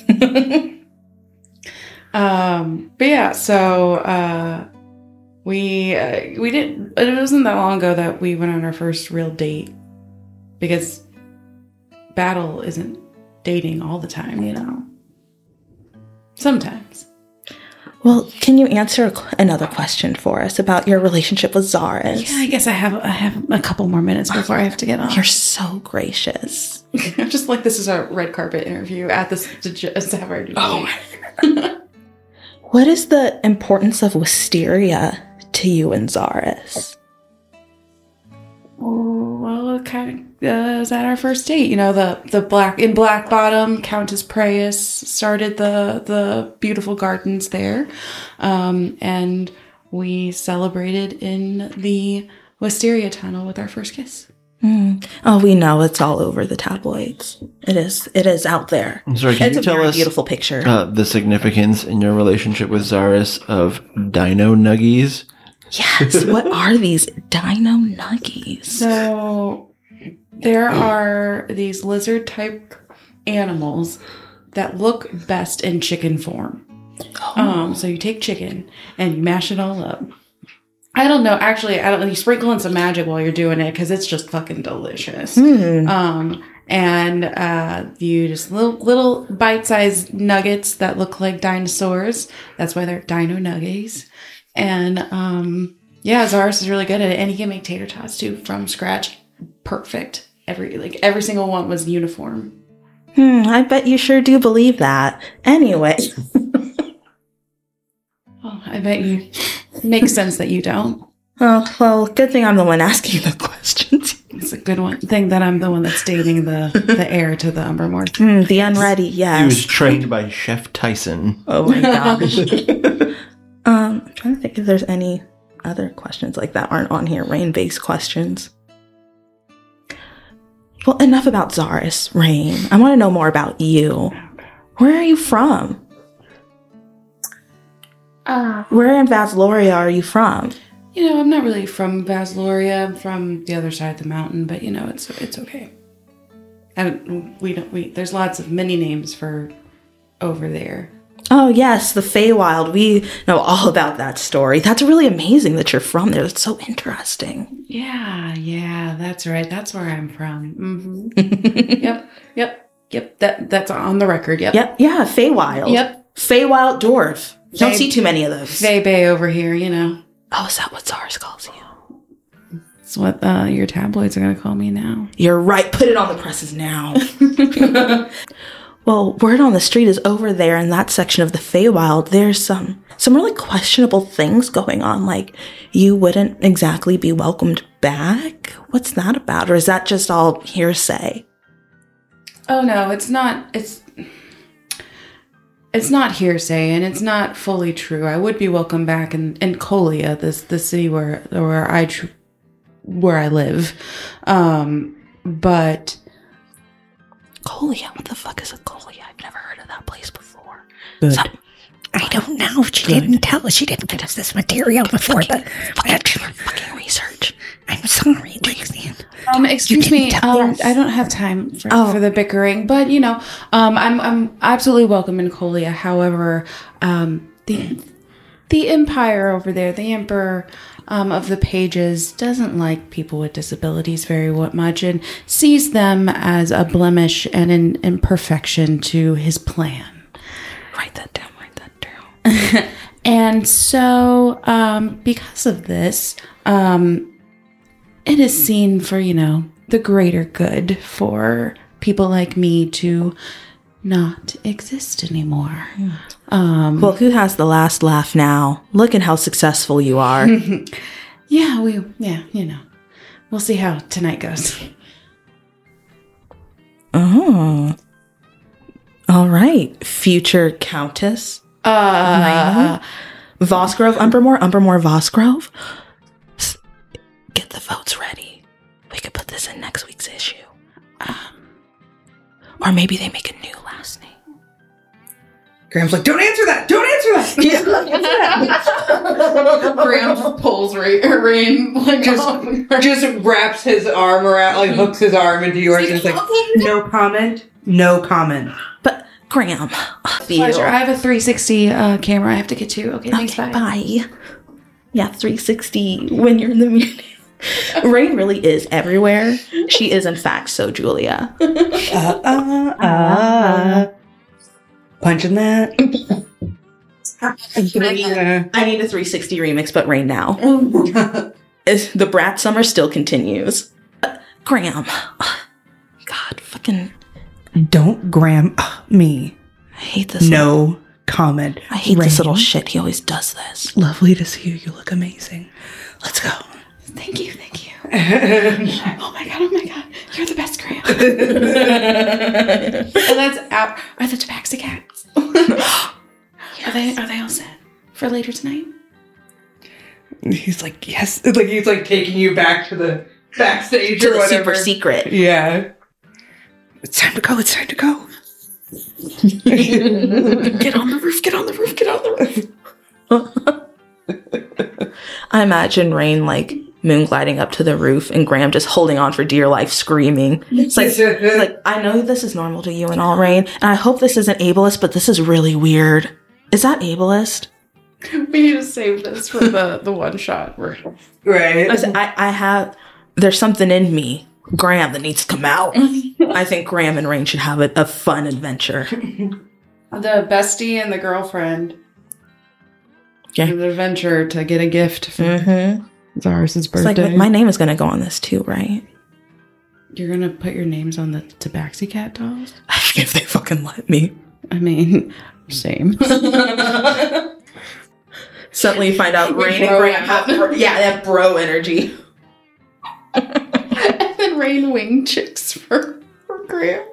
But yeah, so we didn't. It wasn't that long ago that we went on our first real date, because Battle isn't dating all the time, Sometimes. Well, can you answer another question for us about your relationship with Zaris? Yeah, I guess I have a couple more minutes before I have to get off. You're so gracious. Just like this is a red carpet interview at the Sapphire. What is the importance of wisteria to you and Zaris? Well, it kind of was at our first date. You know, the Black Bottom, Countess Preyas started the beautiful gardens there, and we celebrated in the Wisteria Tunnel with our first kiss. Oh, we know it's all over the tabloids. It is out there. I'm sorry, can It's you a tell very us beautiful picture. the significance in your relationship with Zaris of Dino Nuggies? Yes. What are these Dino Nuggies? So there are these lizard type animals that look best in chicken form. So you take chicken and you mash it all up. I don't know. Actually, you sprinkle in some magic while you're doing it because it's just fucking delicious. And you just little bite-sized nuggets that look like dinosaurs. That's why they're Dino Nuggies. And Zaris is really good at it, and he can make tater tots too from scratch. Perfect. Every single one was uniform. I bet you sure do believe that. Anyway. Oh, I bet you. Makes sense that you don't. Oh, well, good thing I'm the one asking the questions. It's a good one. Thing that I'm the one that's dating the heir to the Umbermore. The unready, yes. He was trained by Chef Tyson. Oh my gosh. I'm trying to think if there's any other questions like that aren't on here, Rain-based questions. Well, enough about Zaris, Rain. I want to know more about you. Where are you from? Where in Vasloria are you from? You know, I'm not really from Vasloria. I'm from the other side of the mountain, but you know, it's okay. And there's lots of mini names for over there. Oh yes, the Feywild. We know all about that story. That's really amazing that you're from there. That's so interesting. Yeah, that's right. That's where I'm from. Yep. That's on the record. Yep. Yeah, Feywild. Yep. Feywild dwarf. Don't see too many of those. Fey Bay over here, you know. Oh, is that what Zaris calls you? That's what your tabloids are going to call me now. You're right. Put it on the presses now. Well, word on the street is over there in that section of the Feywild, there's some really questionable things going on. Like, you wouldn't exactly be welcomed back? What's that about? Or is that just all hearsay? Oh, no, it's not. It's not hearsay, and it's not fully true. I would be welcome back in Colia, the city where I live. But Colia? What the fuck is a Colia? I've never heard of that place before. I don't know. She didn't tell us. She didn't get us this material before fucking research. I'm sorry, Trixie. Excuse me. I don't have time for the bickering, but you know, I'm absolutely welcome in Colia. However, the Empire over there, the Emperor of the Pages, doesn't like people with disabilities very much and sees them as a blemish and an imperfection to his plan. Write that down. And so, because of this, it is seen for, you know, the greater good for people like me to not exist anymore. Well, who has the last laugh now? Look at how successful you are. Yeah, you know. We'll see how tonight goes. Oh. All right. Future Countess. Vosgrove, Umbermore, Vosgrove. Get the votes ready. We could put this in next week's issue. Or maybe they make a new last name. Graham's like, don't answer that! Don't answer that! Graham pulls Rain just wraps his arm around, like hooks his arm into yours and is like, no comment. But Graham, pleasure. I have a 360 camera I have to get to. Okay, thanks. Bye. Yeah, 360 when you're in the meeting. Rain really is everywhere. She is, in fact, so Julia. Punching that. I need a 360 remix, but right now. The Brat Summer still continues. Graham. God, fucking. Don't gram me. I hate this. No comment. I hate this little shit. He always does this. Lovely to see you. You look amazing. Let's go. Thank you. Oh my god. You're the best, Graham. And that's out. Are the Tabaxi cats? Yes. Are they all set for later tonight? He's like, yes. Like he's like taking you back to the backstage To or the whatever. super secret. Yeah. It's time to go. Get on the roof. I imagine Rain like moon gliding up to the roof and Graham just holding on for dear life, screaming. It's like, I know this is normal to you and all, Rain, and I hope this isn't ableist, but this is really weird. Is that ableist? We need to save this for the one shot version. Right. Listen, I have, there's something in me, Graham, that needs to come out. I think Graham and Rain should have a fun adventure. The bestie and the girlfriend. Yeah. An adventure to get a gift for Zaris' It's birthday. like, my name is going to go on this too, right? You're gonna put your names on the Tabaxi cat dolls? If they fucking let me. I mean, same. Suddenly you find out Rain and bro Graham have, they have bro energy. And then Rain wing chicks for Graham.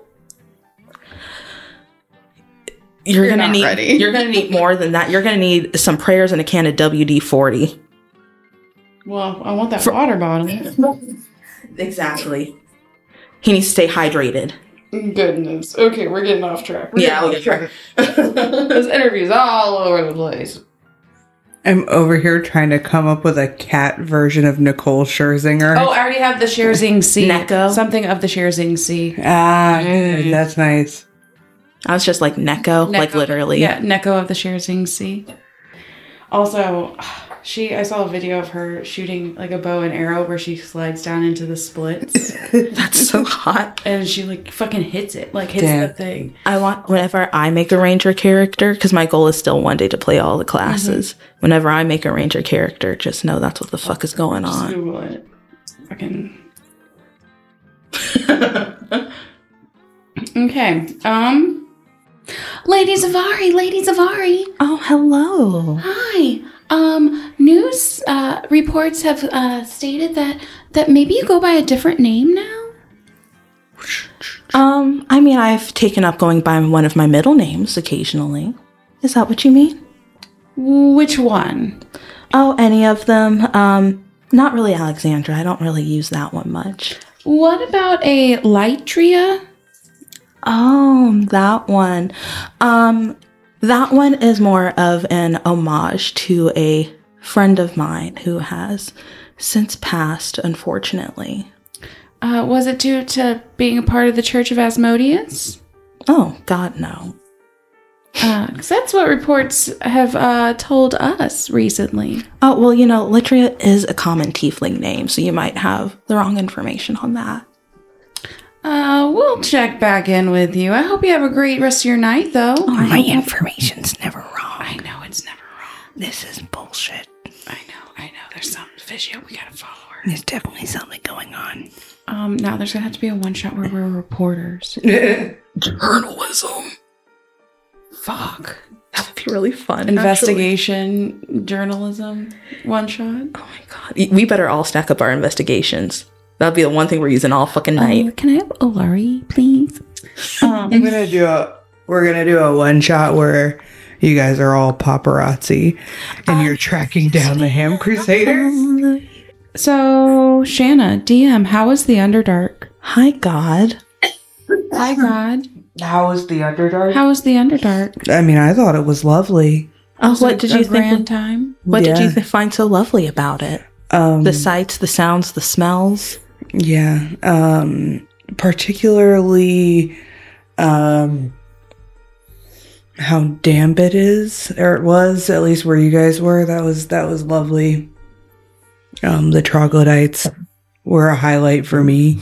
You're not ready. You're gonna need more than that. You're gonna need some prayers and a can of WD-40. Well, I want that water bottle. Exactly. He needs to stay hydrated. Goodness. Okay, we're getting off track. We'll get track. This interview's all over the place. I'm over here trying to come up with a cat version of Nicole Scherzinger. Oh, I already have the Scherzing C. Neko? Something of the Scherzing C. That's nice. I was just like Neko, like literally. Yeah, Neko of the Scherzing Sea. Also, I saw a video of her shooting like a bow and arrow where she slides down into the splits. That's so hot. And she like fucking hits it, like hits Damn. the thing. I want, whenever I make a ranger character, because my goal is still one day to play all the classes. Whenever I make a ranger character, just know that's what the fuck is going Just on. Google it. Fucking. Okay. Ladies of Ari. Oh, hello. Hi. News reports have stated that maybe you go by a different name now. I mean, I've taken up going by one of my middle names occasionally. Is that what you mean? Which one? Oh, any of them. Not really Alexandra. I don't really use that one much. What about a Lightria? Oh, that one. That one is more of an homage to a friend of mine who has since passed, unfortunately. Was it due to being a part of the Church of Asmodeus? Oh, God, no. 'Cause that's what reports have told us recently. Oh, well, Litria is a common tiefling name, so you might have the wrong information on that. We'll check back in with you. I hope you have a great rest of your night, though. My information's never wrong. I know it's never wrong. This is bullshit. I know. There's something fishy. We gotta follow her. There's definitely something going on. Now there's gonna have to be a one-shot where we're reporters. Journalism. Fuck. That would be really fun. Investigation journalism one-shot. Actually. Oh my God. We better all stack up our investigations. That'd be the one thing we're using all fucking night. Can I have Olari, please? We're gonna do a one shot where you guys are all paparazzi and you're tracking down the Ham Crusaders. So, Shanna, DM, how was the Underdark? Hi, God. Hi, God. How was the Underdark? How was the Underdark? I mean, I thought it was lovely. Oh, what did you Grand think? time? What did Yeah. you find so lovely about it? The sights, the sounds, the smells. Yeah. Particularly, how damp it is, or it was, at least where you guys were. That was lovely. The troglodytes were a highlight for me,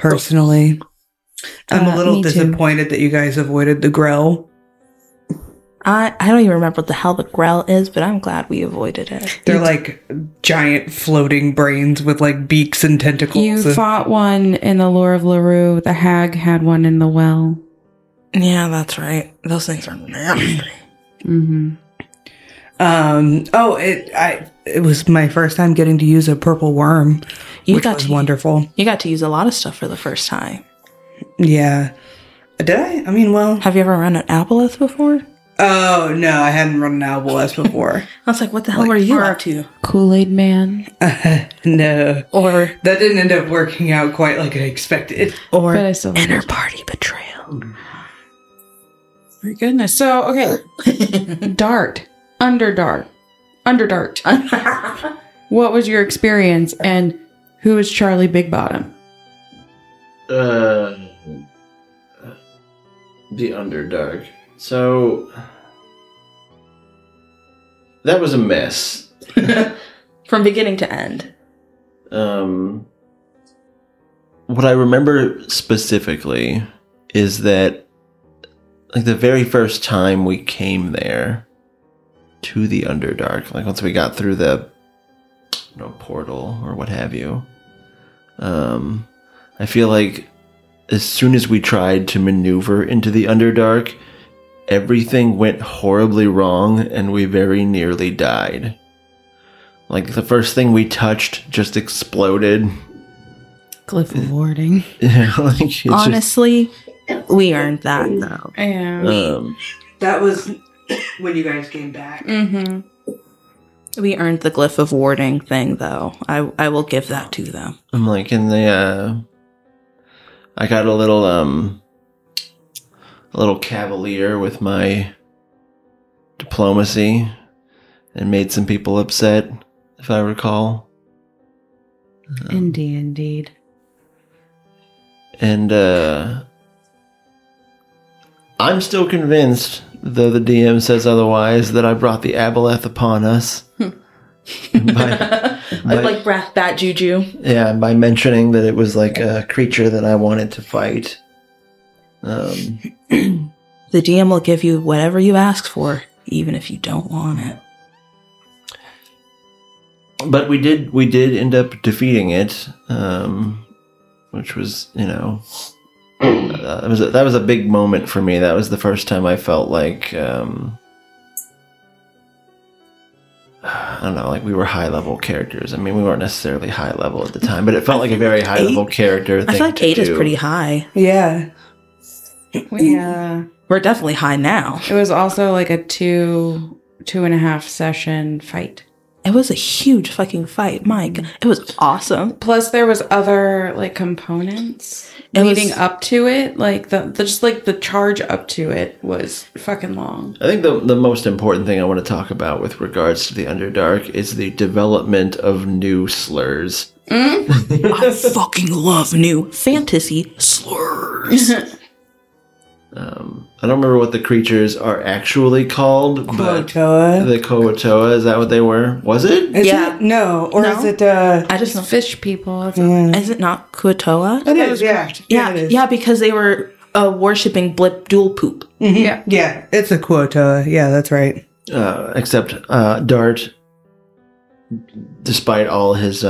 personally. I'm a little me too. disappointed that you guys avoided the Grell. I don't even remember what the hell the Grell is, but I'm glad we avoided it. They're like giant floating brains with like beaks and tentacles. You fought one in the Lore of Larue. The hag had one in the well. Yeah, that's right. Those things are nasty. Mm-hmm. It was my first time getting to use a purple worm, which was wonderful. You got to use a lot of stuff for the first time. Yeah. Did I? I mean, well... Have you ever run an Aboleth before? Oh, no, I hadn't run an Alboleth before. I was like, what the hell were you up to? Kool-Aid Man. No. Or... That didn't end up working out quite like I expected. Or But I still like inner it. party betrayal. My goodness. So, okay. Dart. Underdart. What was your experience, and who is Charlie Bigbottom? The Underdark. So that was a mess. From beginning to end. What I remember specifically is that, like, the very first time we came there to the Underdark, like once we got through the portal or what have you, I feel like as soon as we tried to maneuver into the Underdark, everything went horribly wrong and we very nearly died. Like, the first thing we touched just exploded. Glyph of Warding. Yeah, like, it's Honestly, we earned that, though. Yeah. That was when you guys came back. Mm-hmm. We earned the Glyph of Warding thing, though. I will give that to them. I'm like, in the, I got a little cavalier with my diplomacy and made some people upset, if I recall. Indeed. And I'm still convinced, though the DM says otherwise, that I brought the Aboleth upon us. Like Wrath Bat Juju. Yeah, by mentioning that it was like a creature that I wanted to fight. The DM will give you whatever you ask for, even if you don't want it. But we did end up defeating it, which was, that was a big moment for me. That was the first time I felt like, I don't know, like we were high-level characters. I mean, we weren't necessarily high-level at the time, but it felt like a very high-level character thing. I feel like 8 is pretty high. Yeah. Yeah. We're definitely high now. It was also like a 2.5 session fight. It was a huge fucking fight, Mike. It was awesome. Plus, there was other like components It was- leading up to it. Like the charge up to it was fucking long. I think the most important thing I want to talk about with regards to the Underdark is the development of new slurs. I fucking love new fantasy slurs. I don't remember what the creatures are actually called, but Kuo-toa. the Kuo-toa, is that what they were? Was it? Is Yeah. it? No. Or No. is it, I just know. Fish people. Is it not Kuo-toa? It is, yeah. Yeah, it is. yeah, because they were worshipping Blip Dual Poop. Yeah. Yeah, it's a Kuo-toa. Yeah, that's right. Except Dart, despite all his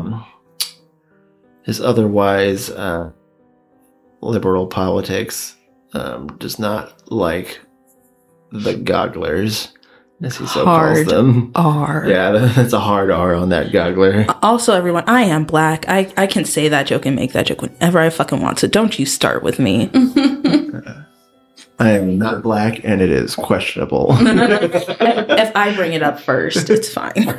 otherwise liberal politics, does not like the Gogglers, as he so Hard calls them. R. Yeah, that's a hard R on that Goggler. Also, everyone, I am black. I can say that joke and make that joke whenever I fucking want. So don't you start with me. I am not black, and it is questionable. If I bring it up first, it's fine.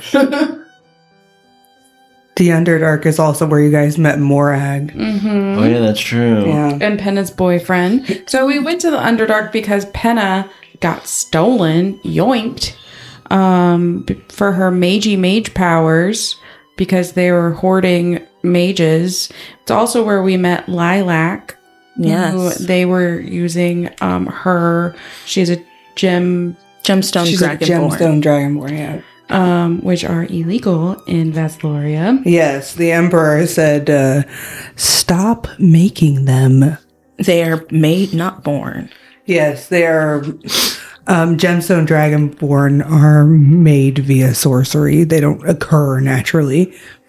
The Underdark is also where you guys met Morag. Oh yeah, that's true. Yeah. And Penna's boyfriend. So we went to the Underdark because Penna got stolen, yoinked, for her mage powers because they were hoarding mages. It's also where we met Lilac. Yes. Who they were using her. She's a Gemstone She's a Dragonborn. gemstone dragonborn, yeah. which are illegal in Vazloria. Yes, the Emperor said, stop making them. They are made, not born. Yes, they are Gemstone Dragonborn are made via sorcery. They don't occur naturally.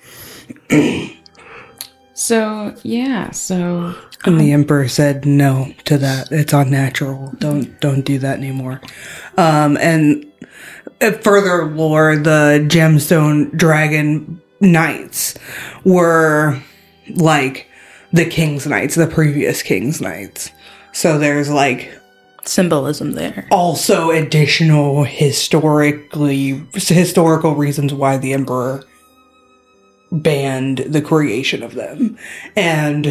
So, yeah. So, And the Emperor said no to that. It's unnatural. Don't do that anymore. And further lore, the Gemstone Dragon Knights were like the King's Knights, the previous King's Knights. So there's like Symbolism there. also additional historical reasons why the Emperor banned the creation of them. And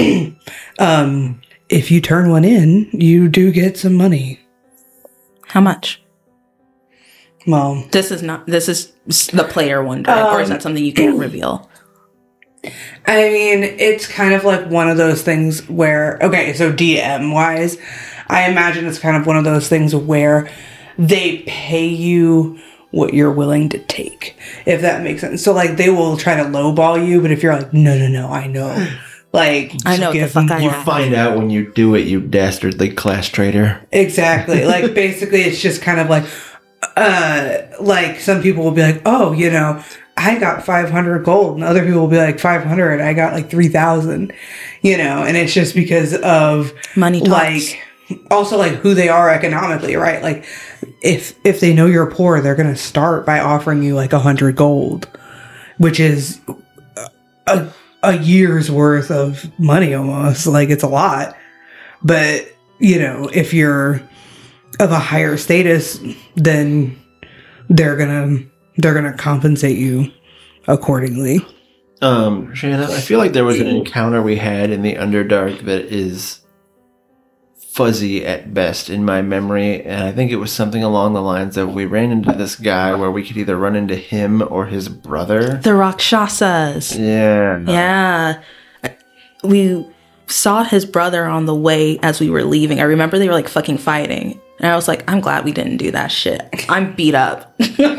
if you turn one in, you do get some money. How much? Well, This is the player wondering, or is that something you can't reveal? I mean, it's kind of like one of those things where, okay, so DM wise, I imagine it's kind of one of those things where they pay you what you're willing to take, if that makes sense. So like they will try to lowball you, but if you're like, no, I know. Like, I know what the give fuck them I You have. find out when you do it, you dastardly class traitor. Exactly. Like basically it's just kind of like some people will be like, oh, you know, I got 500 gold, and other people will be like 500. I got like 3,000, you know, and it's just because of Money talks. like also like who they are economically, right? Like if they know you're poor, they're going to start by offering you like 100 gold, which is a year's worth of money almost. Like it's a lot. But, you know, if you're of a higher status, then they're going to compensate you accordingly. Shanna, I feel like there was an encounter we had in the Underdark that is fuzzy at best in my memory, and I think it was something along the lines of we ran into this guy where we could either run into him or his brother. The Rakshasas. Yeah. Yeah. We saw his brother on the way as we were leaving. I remember they were like fucking fighting. And I was like, I'm glad we didn't do that shit. I'm beat up.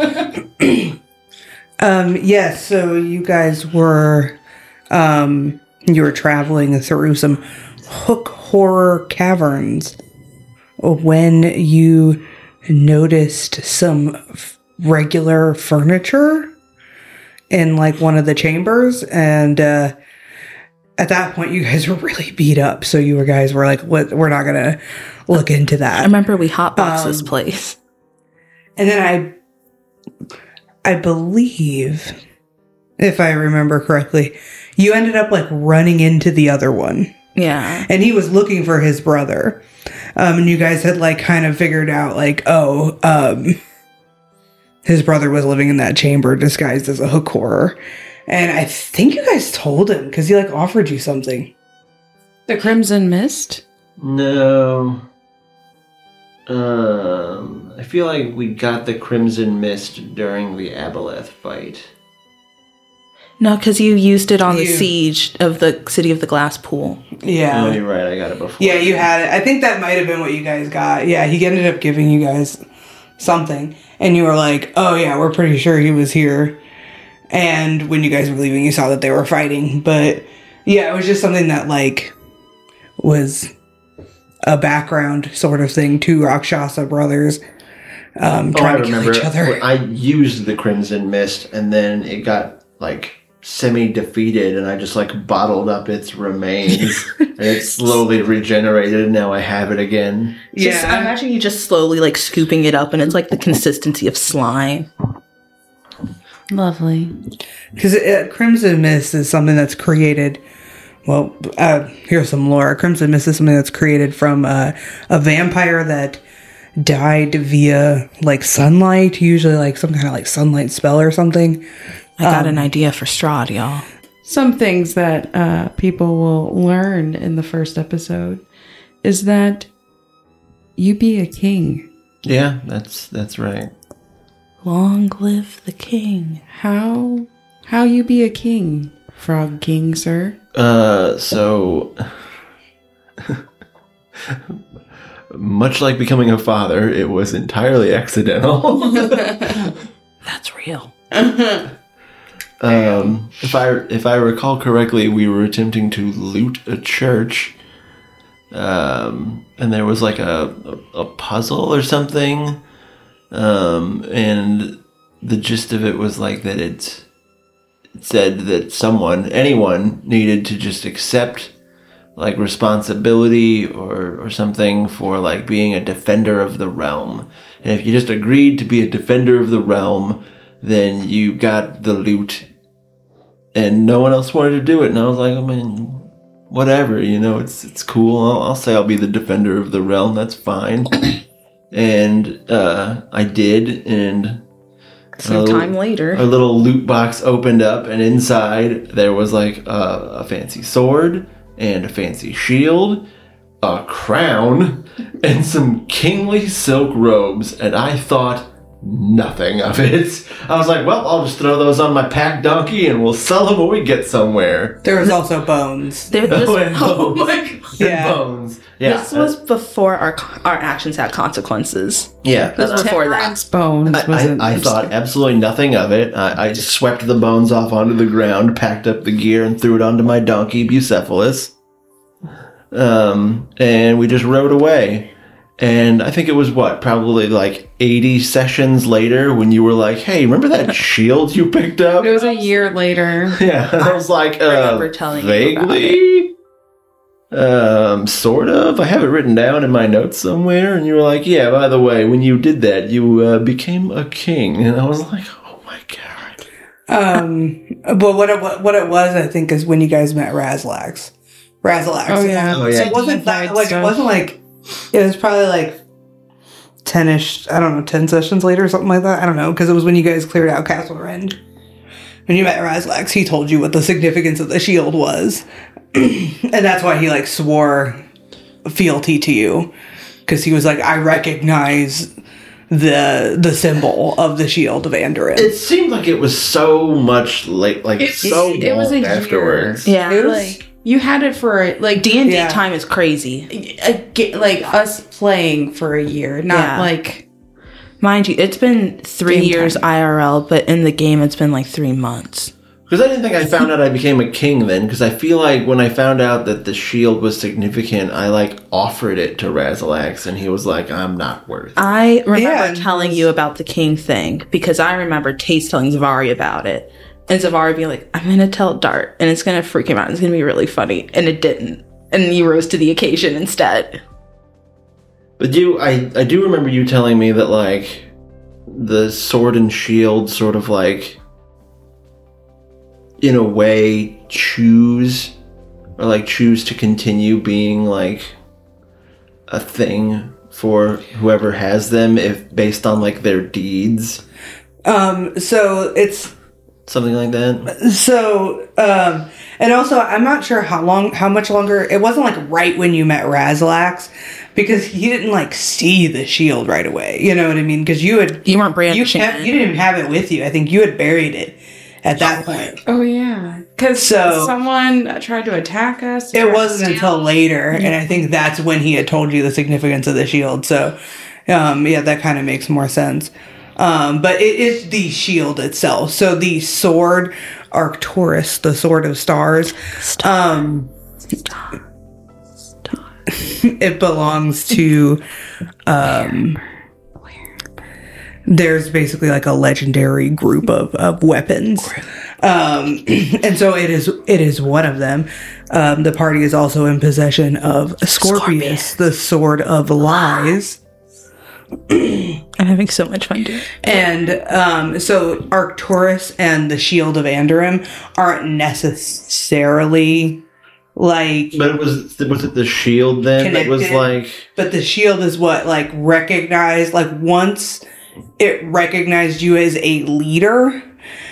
Yes, so you guys were you were traveling through some hook horror caverns when you noticed some regular furniture in like one of the chambers, and at that point you guys were really beat up, so you guys were like, what, we're not gonna look into I that. remember we hotboxed this place. And then I believe, if I remember correctly, you ended up like running into the other one. Yeah. And he was looking for his brother. And you guys had like kind of figured out like, his brother was living in that chamber disguised as a hook horror. And I think you guys told him because he like offered you something. the Crimson Mist? No. I feel like we got the Crimson Mist during the Aboleth fight. No, because you used it on the You- siege of the City of the Glass Pool. Yeah. Oh, you're right. I got it before. Yeah, you had it. I think that might have been what you guys got. Yeah, he ended up giving you guys something. And you were like, oh yeah, we're pretty sure he was here. And when you guys were leaving, you saw that they were fighting. But yeah, it was just something that like was a background sort of thing. Two Rakshasa brothers trying to kill each other. I used the Crimson Mist, and then it got like semi-defeated, and I just like bottled up its remains, and it slowly regenerated, and now I have it again. Just, I imagine you just slowly like scooping it up and it's like the consistency of slime. Lovely. Because Crimson Mist is something that's created. Well, here's some lore. Crimson Mist is something that's created from a vampire that died via like sunlight, usually like some kind of like sunlight spell or something. I got an idea for Strahd, y'all. Some things that people will learn in the first episode is that you be a king. Yeah, that's right. Long live the king. How you be a king, Frog King, sir? So much like becoming a father, it was entirely accidental. That's real. If I recall correctly, we were attempting to loot a church, and there was like a puzzle or something, and the gist of it was like that it said that anyone needed to just accept like responsibility or something for like being a defender of the realm. And if you just agreed to be a defender of the realm, then you got the loot, and no one else wanted to do it. And I was like, I mean, whatever, it's cool. I'll say I'll be the defender of the realm. That's fine. And I did, and Some time later, a little loot box opened up, and inside there was like a fancy sword and a fancy shield, a crown, and some kingly silk robes, and I thought nothing of it. I was like, well, I'll just throw those on my pack donkey and we'll sell them when we get somewhere. There was also bones. and Oh my God. Yeah. Bones. Yeah. This was before our actions had consequences. Yeah. This was before that. Temperance bones. I thought absolutely nothing of it. I just swept the bones off onto the ground, packed up the gear, and threw it onto my donkey, Bucephalus. And we just rode away. And I think it was probably like 80 sessions later when you were like, hey, remember that shield you picked up? It was a year later. Yeah. I was like, remember telling you about vaguely? Sort of. I have it written down in my notes somewhere. And you were like, yeah, by the way, when you did that, you became a king. And I was like, oh my God. But what it was, I think, is when you guys met Razlax. Oh, yeah. Oh, yeah. So it wasn't that, like, it wasn't like, it was probably like 10-ish, I don't know, 10 sessions later or something like that. I don't know, because it was when you guys cleared out Castle Rend. When you met Razlax, he told you what the significance of the shield was. And that's why he, like, swore fealty to you. Because he was like, I recognize the symbol of the shield of Andurin. It seemed like it was so much late, like It was a year. afterwards. Yeah. It was- Like, you had it for, like, D&D Yeah. time is crazy. like, us playing for a year, not, Yeah. like... Mind you, it's been 3 Game years time. IRL, but in the game it's been like 3 months. Because I didn't think I found out I became a king then, because I feel like when I found out that the shield was significant, I, like, offered it to Razalax, and he was like, I'm not worth it. I remember Yeah, telling you about the king thing because I remember Taste telling Zavari about it. And Zavari being like, I'm going to tell Dart and it's going to freak him out. It's going to be really funny. And it didn't. And you rose to the occasion instead. But I do remember you telling me that, like, the sword and shield sort of, like, in a way choose to continue being, like, a thing for whoever has them if based on, like, their deeds. So it's... Something like that. So, and also, I'm not sure how much longer. It wasn't like right when you met Razalax, because he didn't like see the shield right away. You know what I mean? Because you weren't you brandishing it. didn't even have it with you. I think you had buried it at that point. Oh, yeah. Because So- someone tried to attack us. It wasn't until later, and I think that's when he had told you the significance of the shield. So, yeah, that kind of makes more sense. But it is the shield itself. So the sword, Arcturus, the sword of stars, it belongs to, there's basically like a legendary group of weapons. And so it is one of them. The party is also in possession of Scorpius, the sword of lies. I'm having so much fun doing it. And so Arcturus and the Shield of Andurin aren't necessarily like, But was it the shield then that was Connected. like... but the shield is what, like, recognized, like, once it recognized you as a leader,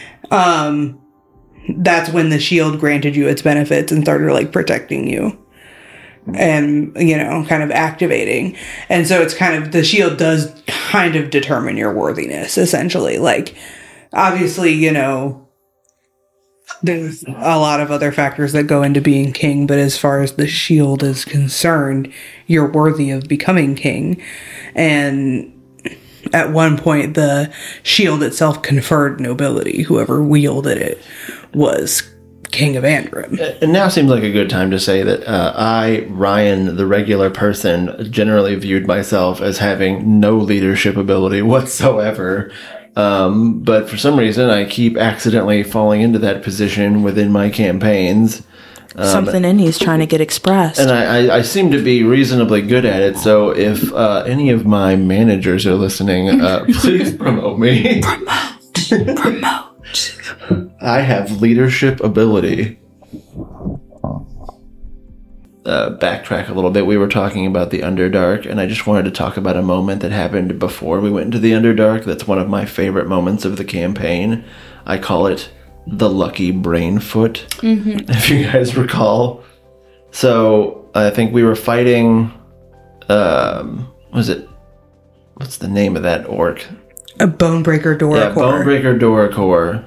that's when the shield granted you its benefits and started, like, protecting you. And, you know, kind of activating. And so it's kind of, the shield does kind of determine your worthiness, essentially. Like, obviously, you know, there's a lot of other factors that go into being king, but as far as the shield is concerned, you're worthy of becoming king. And at one point, the shield itself conferred nobility. Whoever wielded it was king of Andrim. And now seems like a good time to say that I, Ryan, the regular person, generally viewed myself as having no leadership ability whatsoever. But for some reason, I keep accidentally falling into that position within my campaigns. Something in you's trying to get expressed. And I seem to be reasonably good at it. So if any of my managers are listening, please promote me. Promote. I have leadership ability. Backtrack a little bit. We were talking about the Underdark, and I just wanted to talk about a moment that happened before we went into the Underdark. That's one of my favorite moments of the campaign. I call it the Lucky Brainfoot, if you guys recall. So I think we were fighting. What's the name of that orc? A Bonebreaker Dora. Yeah, Bonebreaker Dorakor.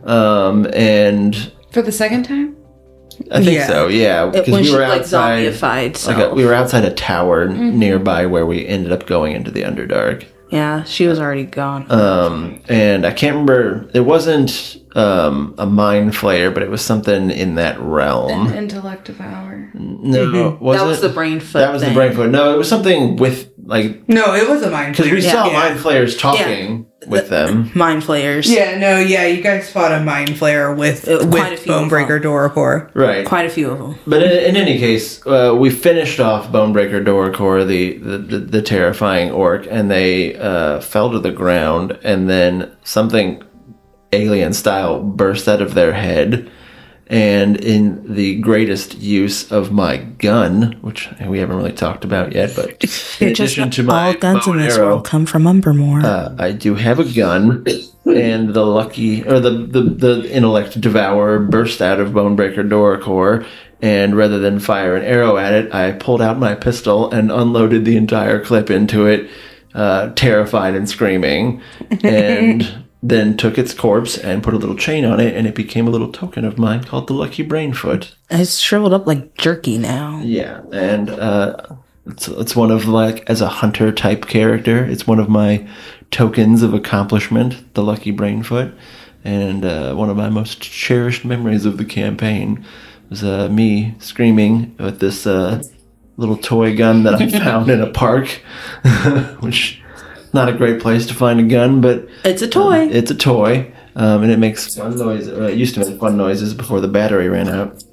And For the second time? I think Yeah. so, yeah. Because When we she were like outside. zombified, so We were outside a tower nearby where we ended up going into the Underdark. yeah, she was already gone. And I can't remember. It wasn't a mind flayer, but it was something in that realm. Intellect Devour. No, was that it? was the brain foot. That was the brain foot. No, it was something with like No, it was a mind because we flayer. saw Yeah. mind flayers talking with them. Mind flayers. Yeah, no, yeah, you guys fought a mind flayer with quite a few of Bonebreaker Dorakor. Right. Quite a few of them. But in any case, we finished off Bonebreaker Dorakor, the terrifying orc, and they fell to the ground, and then something alien style burst out of their head. And in the greatest use of my gun, which we haven't really talked about yet, but in addition to my all guns bow in and this arrow, world come from Umbermore. I do have a gun, and the intellect devourer burst out of Bonebreaker Dorakor, and rather than fire an arrow at it, I pulled out my pistol and unloaded the entire clip into it, terrified and screaming, and then took its corpse and put a little chain on it, and it became a little token of mine called the Lucky Brainfoot. It's shriveled up like jerky now. Yeah, and it's one of, like, as a hunter type character, it's one of my tokens of accomplishment, the Lucky Brainfoot, and one of my most cherished memories of the campaign was me screaming with this little toy gun that I found in a park, which not a great place to find a gun, but It's a toy. it's a toy, and it makes fun noise. It used to make fun noises before the battery ran out.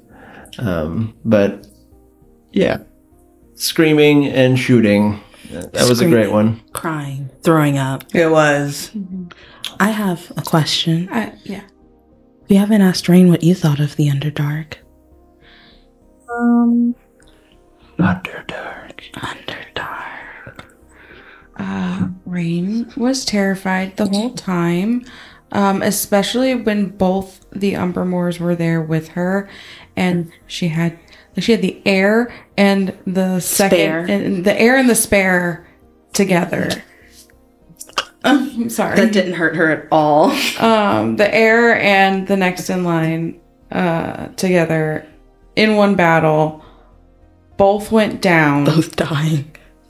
But yeah, screaming and shooting. That was a great one. Crying. Throwing up. It was. I have a question. Yeah. We haven't asked Rain what you thought of the Underdark. Underdark. Rain was terrified the whole time, especially when both the Umbermoors were there with her, and she had the heir and the Spare. the heir and the spare together. I'm sorry. That didn't hurt her at all. The heir and the next in line together in one battle, both went down. Both dying.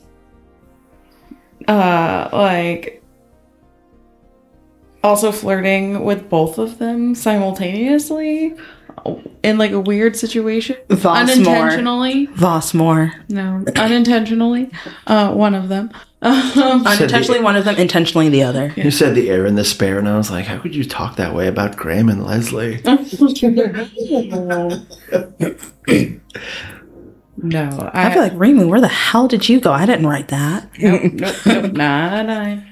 Also flirting with both of them simultaneously in like a weird situation. Unintentionally. Vossmore. No, unintentionally. One of them. Unintentionally one of them, intentionally the other. You said the heir and the spare, and I was like, how could you talk that way about Graham and Leslie? No, I feel like, Raymond, where the hell did you go? I didn't write that. Nope, not I.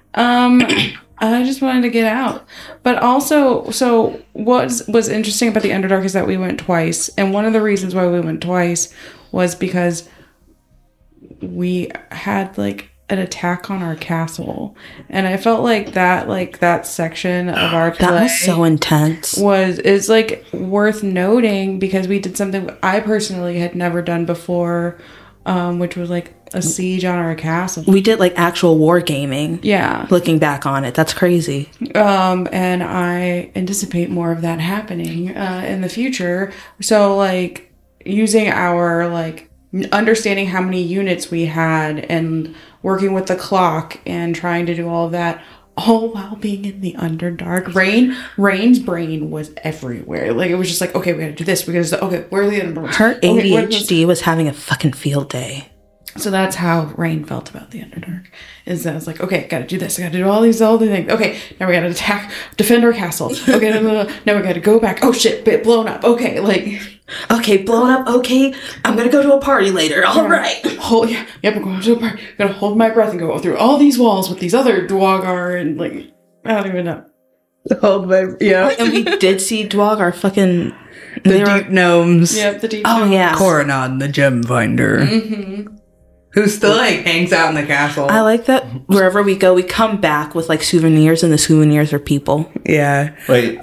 I just wanted to get out. But also, so what was interesting about the Underdark is that we went twice. And one of the reasons why we went twice was because we had like an attack on our castle. And I felt like that section of our play That was so intense. is like worth noting because we did something I personally had never done before, which was like a siege on our castle. We did like actual wargaming. Yeah. Looking back on it, that's crazy. And I anticipate more of that happening in the future. So like using our like understanding how many units we had and working with the clock and trying to do all of that all while being in the Underdark. Rain's brain was everywhere. Like, it was just like, okay, we gotta do this. We gotta, okay, where are the Underdark? Her ADHD was having a fucking field day. So that's how Rain felt about the Underdark. Is that it's like, okay, gotta do this. I gotta do all these things. Okay, now we gotta defend our castle. Okay, now we gotta go back. Oh shit, bit blown up. Okay, like, Okay, blown up. Okay, I'm gonna go to a party later. All right. I'm going to a party. I'm gonna hold my breath and go through all these walls with these other Dwagar and like, I don't even know. Hold my, yeah. And we did see Dwagar fucking The deep gnomes. Yep, the deep. Oh yeah. Coronon, the gem finder. Mm-hmm. Who still like hangs out in the castle. I like that wherever we go, we come back with like souvenirs, and the souvenirs are people. Yeah. Wait.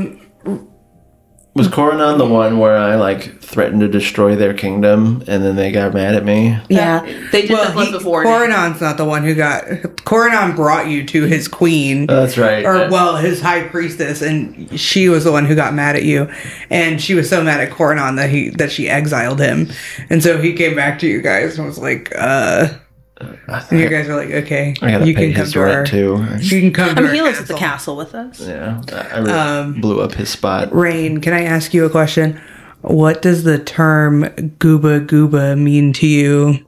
Was Coronon the one where I like threatened to destroy their kingdom and then they got mad at me? Yeah, they did that once before. Coronon's not the one who got. Coronon brought you to his queen. That's right. Or, well, his high priestess, and she was the one who got mad at you. And she was so mad at Coronon that she exiled him. And so he came back to you guys and was like, and you guys were like, okay, I gotta you pay can come his to our, rent too. you can come to our he lives at the castle. castle with us. Yeah, I really blew up his spot. Rain, can I ask you a question? What does the term gooba gooba mean to you?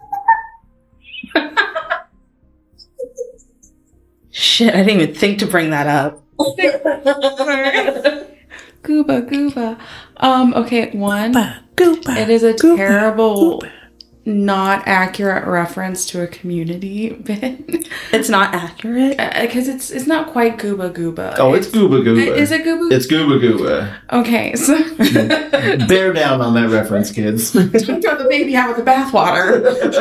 Shit, I didn't even think to bring that up. Gooba. Okay, one. Gooba. It is a terrible, not accurate reference to a community bit. It's not accurate. Because it's not quite Gooba. Oh, it's Gooba Gooba. Is it Gooba? It's Gooba Gooba. Okay, so Bear down on that reference, kids. throw the baby out with the bathwater.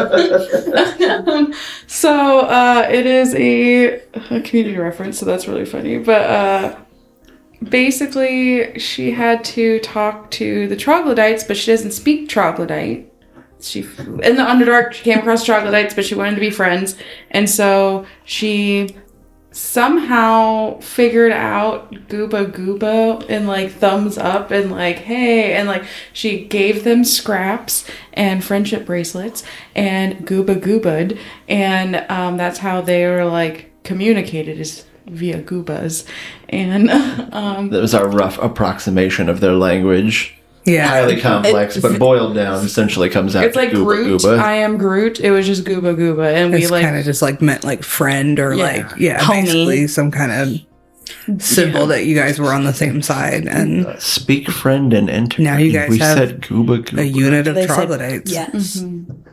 So it is a community reference, so that's really funny. But basically, she had to talk to the troglodytes, but she doesn't speak troglodyte. She in the Underdark, she came across troglodytes, but she wanted to be friends, and so she somehow figured out Gooba and like thumbs up and like hey, and like she gave them scraps and friendship bracelets and Gooba'd, and that's how they were like communicated is via Goobas, and That was our rough approximation of their language. Yeah. Highly complex, but boiled down, essentially comes out it's like Gooba Groot. Gooba. I am Groot. It was just Gooba, and we It's like kind of just like meant like friend or Yeah. Homie. basically some kind of symbol that you guys were on the same side and Speak friend and enter. Now you guys we have said Gooba Gooba. a unit of They said- troglodytes. Yes.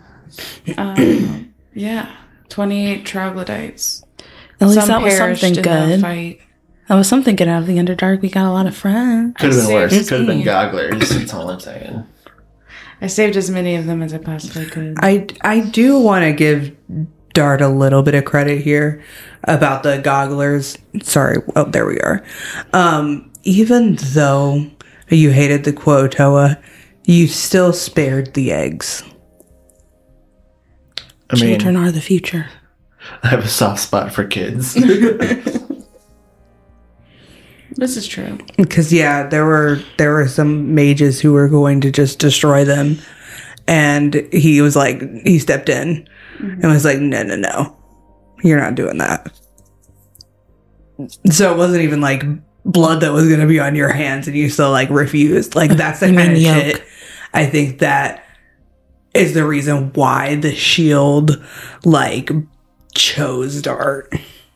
yeah, 28 troglodytes. At least Some that was perished something in the good. fight. That was something good out of the Underdark. We got a lot of friends. Could have been worse. Seriously. Could have been gogglers. That's all I'm saying. I saved as many of them as I possibly could. I do want to give Dart a little bit of credit here about the gogglers. Sorry. Oh, there we are. Even though you hated the Quotoa, you still spared the eggs. I mean, Children are the future. I have a soft spot for kids. This is true. Because yeah, there were some mages who were going to just destroy them, and he stepped in and was like, no, you're not doing that. So it wasn't even like blood that was going to be on your hands, and you still like refused. Like that's the You kind of mean yoke. shit. I think that is the reason why the shield like chose Dart.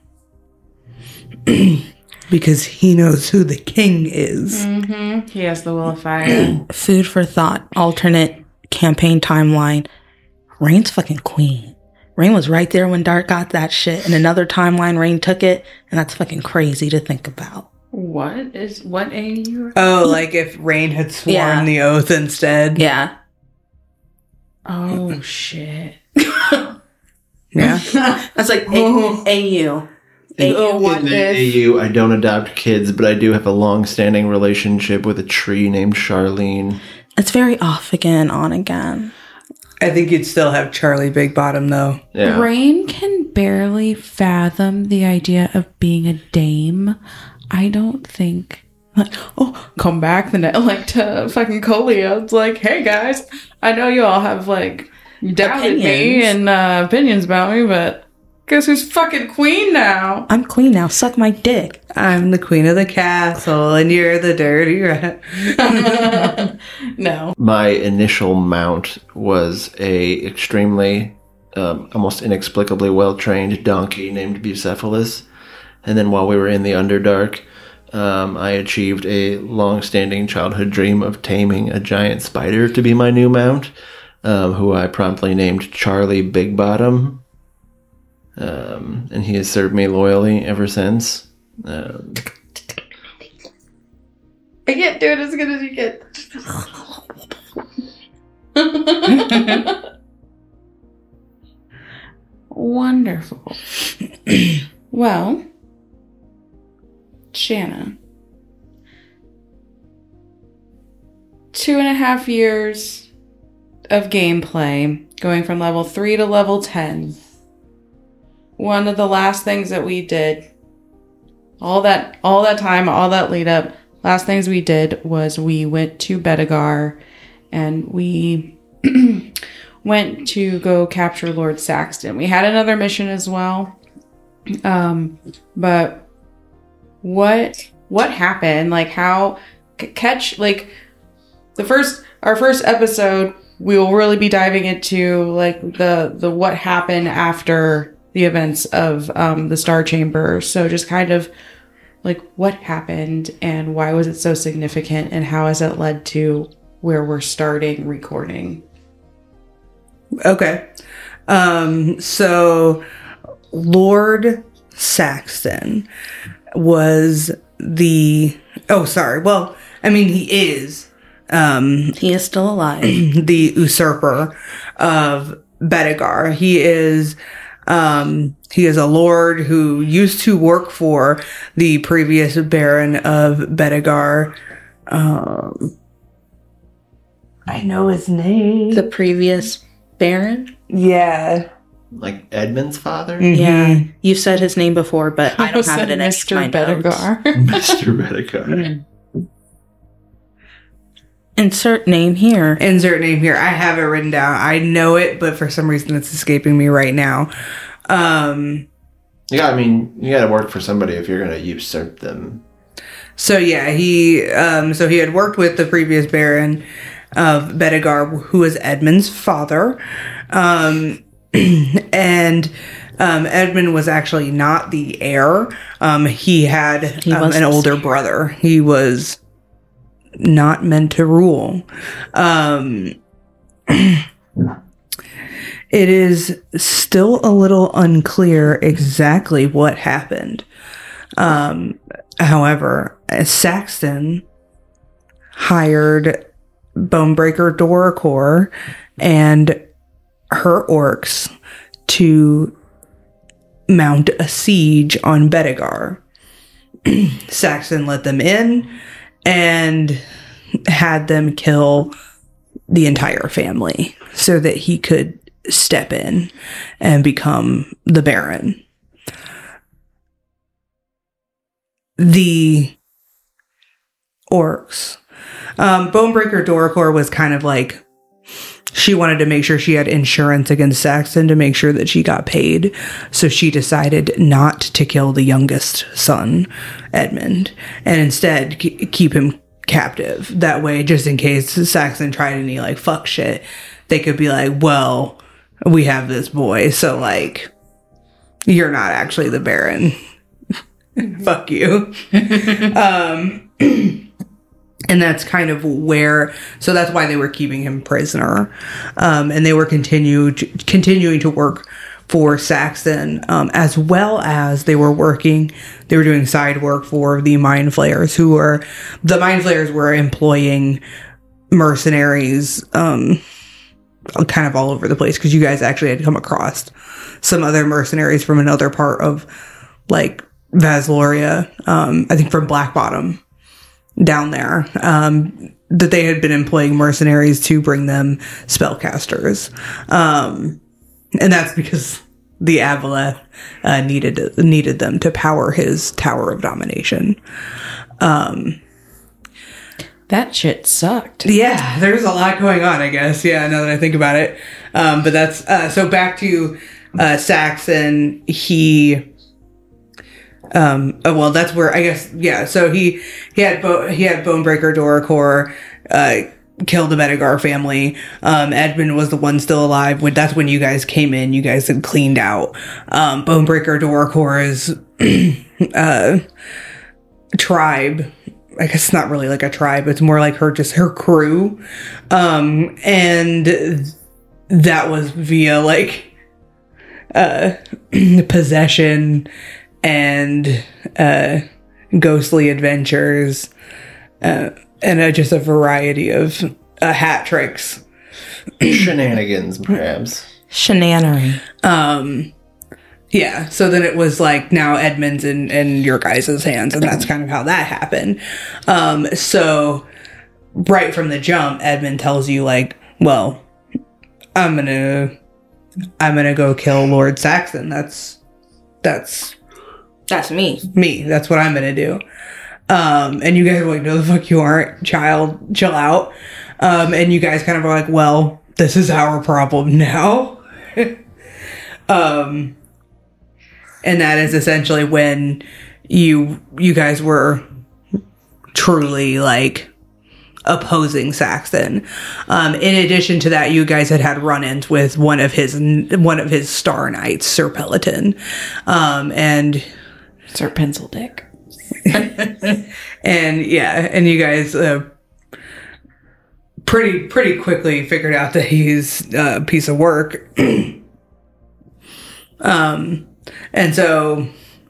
Because he knows who the king is. He has the will of fire. Food for thought. Alternate campaign timeline. Rain's fucking queen. Rain was right there when Dart got that shit. In another timeline, Rain took it, and that's fucking crazy to think about. What AU? Oh, like if Rain had sworn Yeah. the oath instead. Yeah. Oh shit. Yeah. That's like AU. What In the if? AU, I don't adopt kids, but I do have a long-standing relationship with a tree named Charlene. It's very off again, on again. I think you'd still have Charlie Big Bottom though. Yeah. Rain can barely fathom the idea of being a dame. I don't think. Like, oh, come back the night like to fucking Colia. It's like, hey guys, I know you all have like doubted me Opinions. and opinions about me, but Guess who's fucking queen now? I'm queen now. Suck my dick. I'm the queen of the castle, and you're the dirty rat. No. My initial mount was a extremely, almost inexplicably well-trained donkey named Bucephalus. And then while we were in the Underdark, I achieved a long-standing childhood dream of taming a giant spider to be my new mount, who I promptly named Charlie Bigbottom. And he has served me loyally ever since. I can't do it as good as you can. Wonderful. Well, Shanna. 2.5 years of gameplay, going from level 3 to level 10. One of the last things that we did, all that time, all that lead up, last things we did was we went to Bedegar and we went to go capture Lord Saxton. We had another mission as well. But what happened? Like how our first episode, we will really be diving into like the what happened after the events of the Star Chamber. So just kind of like what happened and why was it so significant and how has it led to where we're starting recording? Okay. So Lord Saxton was the... Oh, sorry. Well, I mean, he is... He is still alive. the usurper of Bedegar. He is a lord who used to work for the previous Baron of Bedegar. I know his name. The previous Baron? Yeah. Like Edmund's father? Mm-hmm. Yeah. You said his name before, but I don't have it in Mr. my notes. Bedegar. Mr. Bedegar. Insert name here. Insert name here. I have it written down. I know it, but for some reason it's escaping me right now. Yeah, I mean, you gotta work for somebody if you're gonna usurp them. So yeah, he had worked with the previous Baron of Bedegar, who was Edmund's father. And Edmund was actually not the heir. He had an older brother. He was not meant to rule. It is still a little unclear exactly what happened. However, Saxton hired Bonebreaker Doracor and her orcs to mount a siege on Bedegar. Saxton let them in and had them kill the entire family so that he could step in and become the Baron. The orcs. Bonebreaker Doracor was kind of like, she wanted to make sure she had insurance against Saxton to make sure that she got paid. So she decided not to kill the youngest son, Edmund, and instead keep him captive. That way, just in case Saxton tried any like fuck shit, they could be like, well, we have this boy, so like, you're not actually the Baron. Fuck you. And that's kind of where, so that's why they were keeping him prisoner. And they were continuing to work for Saxton, as well as they were doing side work for the Mind Flayers, the Mind Flayers were employing mercenaries, kind of all over the place, because you guys actually had come across some other mercenaries from another part of, like, Vasloria, I think from Black Bottom, down there, that they had been employing mercenaries to bring them spellcasters. And that's because the Avaleth needed them to power his Tower of Domination. That shit sucked. Yeah, there's a lot going on, I guess. Yeah, now that I think about it. But that's, so back to Saxon, well, that's where, I guess, yeah, so he had Bonebreaker Doracor, killed the Medegar family. Edmund was the one still alive. That's when you guys came in. You guys had cleaned out. Bonebreaker Doracor's tribe. I guess it's not really like a tribe. It's more like her crew. And that was via like possession and ghostly adventures. And just a variety of hat tricks. Shenanigans, perhaps. Shenanery. Yeah, so then it was like now Edmund's in your guys' hands, and that's kind of how that happened. So right from the jump, Edmund tells you like, well, I'm gonna go kill Lord Saxon. That's me. That's what I'm gonna do. And you guys are like, no, the fuck you aren't, child, chill out. And you guys kind of are like, well, this is our problem now. And that is essentially when you guys were truly like opposing Saxon. In addition to that, you guys had run-ins with one of his Star Knights, Sir Peloton, and Sir Pencil Dick. and you guys pretty quickly figured out that he's a piece of work. And so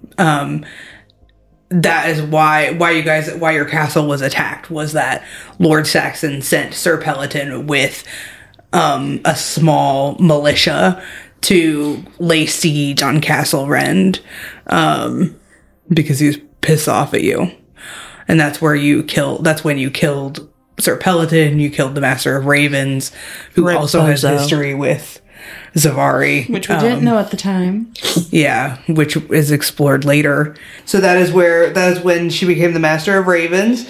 that is why your castle was attacked, was that Lord Saxon sent Sir Peloton with a small militia to lay siege on Castle Rend, because he was pissed off at you. And that's when you killed Sir Peloton. You killed the Master of Ravens, who also has history with Zavari, which we didn't know at the time. Yeah, which is explored later. So that is when she became the Master of Ravens.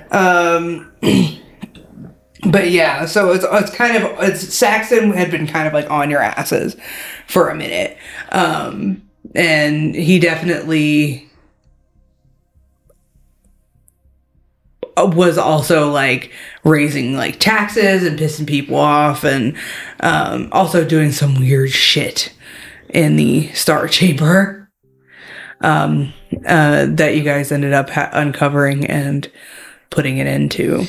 But yeah, so it's Saxon had been kind of like on your asses for a minute, and he definitely was also like raising like taxes and pissing people off, and also doing some weird shit in the Star Chamber that you guys ended up uncovering and putting it into.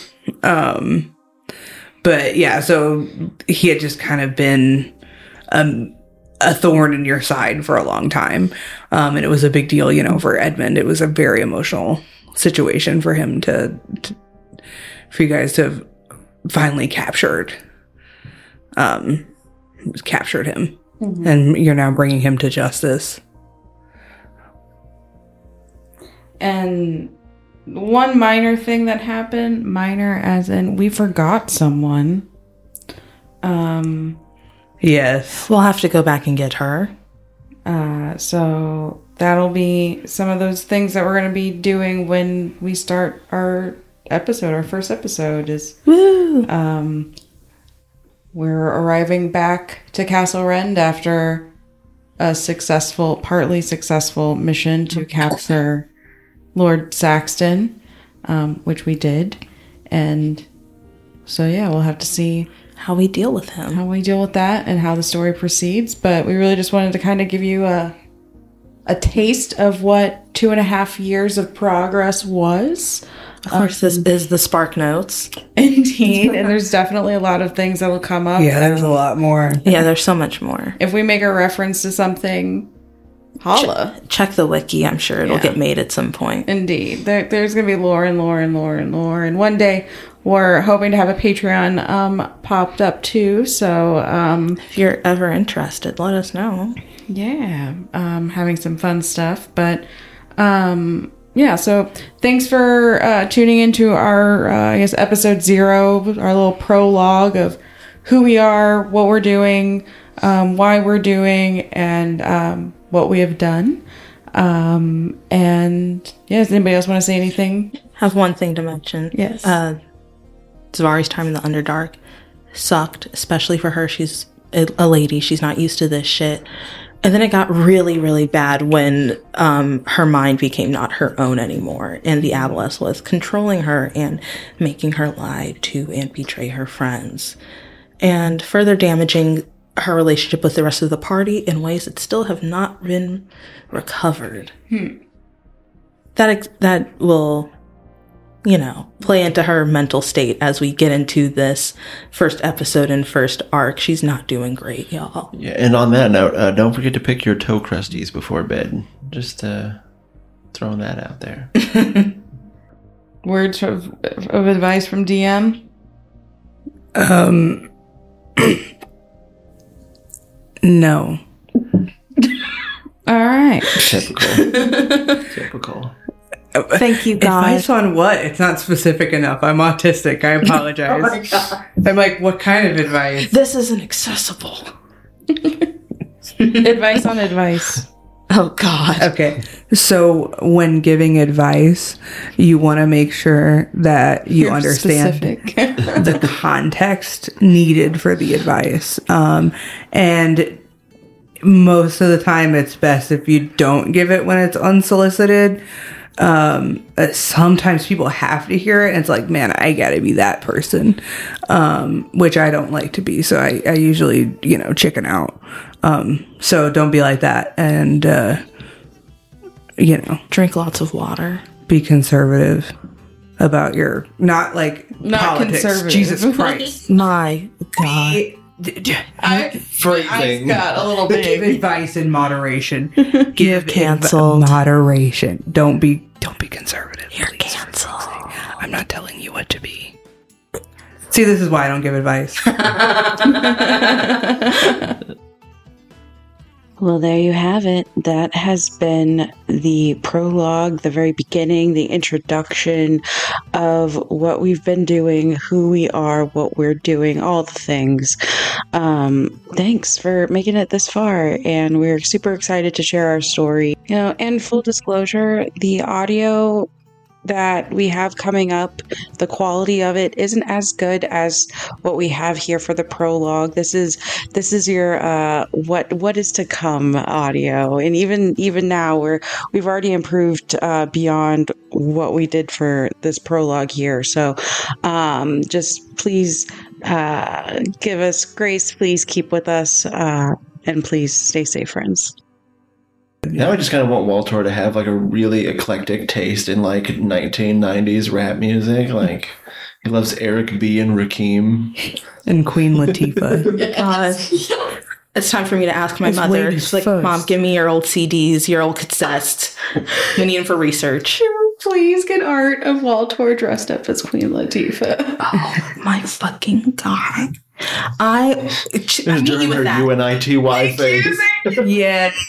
But yeah, so he had just kind of been a thorn in your side for a long time, and it was a big deal, for Edmund. It was a very emotional situation for him for you guys to have finally captured him. Mm-hmm. And you're now bringing him to justice. And one minor thing that happened, minor as in we forgot someone. Yes. We'll have to go back and get her. So that'll be some of those things that we're going to be doing when we start our first episode is, woo! We're arriving back to Castle Rend after a partly successful mission to capture Lord Saxon, which we did. And so, yeah, we'll have to see how we deal with him. How we deal with that and how the story proceeds. But we really just wanted to kind of give you a taste of what 2.5 years of progress was. Of course, this is the Spark Notes. Indeed. And there's definitely a lot of things that will come up. Yeah, there's a lot more. Yeah, there's so much more. If we make a reference to something, holla. Check the wiki. I'm sure it'll get made at some point. Indeed. There's going to be lore and lore and lore and lore. And one day we're hoping to have a Patreon popped up too. So if you're ever interested, let us know. Yeah. Having some fun stuff. But yeah, so thanks for tuning into our, episode 0, our little prologue of who we are, what we're doing, why we're doing, and what we have done. And yeah, does anybody else want to say anything? I have one thing to mention. Yes. Zavari's time in the Underdark sucked, especially for her. She's a lady. She's not used to this shit. And then it got really, really bad when her mind became not her own anymore. And the Aboleth was controlling her and making her lie to and betray her friends. And further damaging her relationship with the rest of the party in ways that still have not been recovered. That will, play into her mental state as we get into this first episode and first arc. She's not doing great, y'all. Yeah, and on that note, don't forget to pick your toe crusties before bed. Just throwing that out there. Words of advice from DM? No. All right. Typical. Thank you, God. Advice on what? It's not specific enough. I'm autistic. I apologize. Oh my God. I'm like, what kind of advice? This isn't accessible. Advice on advice. Oh, God. Okay. So when giving advice, you want to make sure that you understand the context needed for the advice. And most of the time, it's best if you don't give it when it's unsolicited. Sometimes people have to hear it, and it's like, man, I gotta be that person, which I don't like to be. So I usually, chicken out. So don't be like that, and Drink lots of water. be conservative about your not politics. Conservative. Jesus Christ. My God. Phrasing. Got a little Give big. advice in moderation. Give canceled. moderation. Don't be conservative. You're canceled. I'm not telling you what to be. See, this is why I don't give advice. Well, there you have it. That has been the prologue, the very beginning, the introduction of what we've been doing, who we are, what we're doing, all the things. Thanks for making it this far, and we're super excited to share our story. And full disclosure, the audio that we have coming up, the quality of it isn't as good as what we have here for the prologue. This is your what is to come audio, and even now we've already improved beyond what we did for this prologue here. So just please give us grace, please keep with us, and please stay safe, friends. Now I just kind of want Walter to have a really eclectic taste in 1990s rap music. He loves Eric B and Rakim. And Queen Latifah. It's time for me to ask my mother. ladies She's like, first. Mom, give me your old CDs, your old cassettes. We need them for research. Please get art of Walter dressed up as Queen Latifah. Oh my fucking God. I meet you During with her that. UNITY face. Yeah.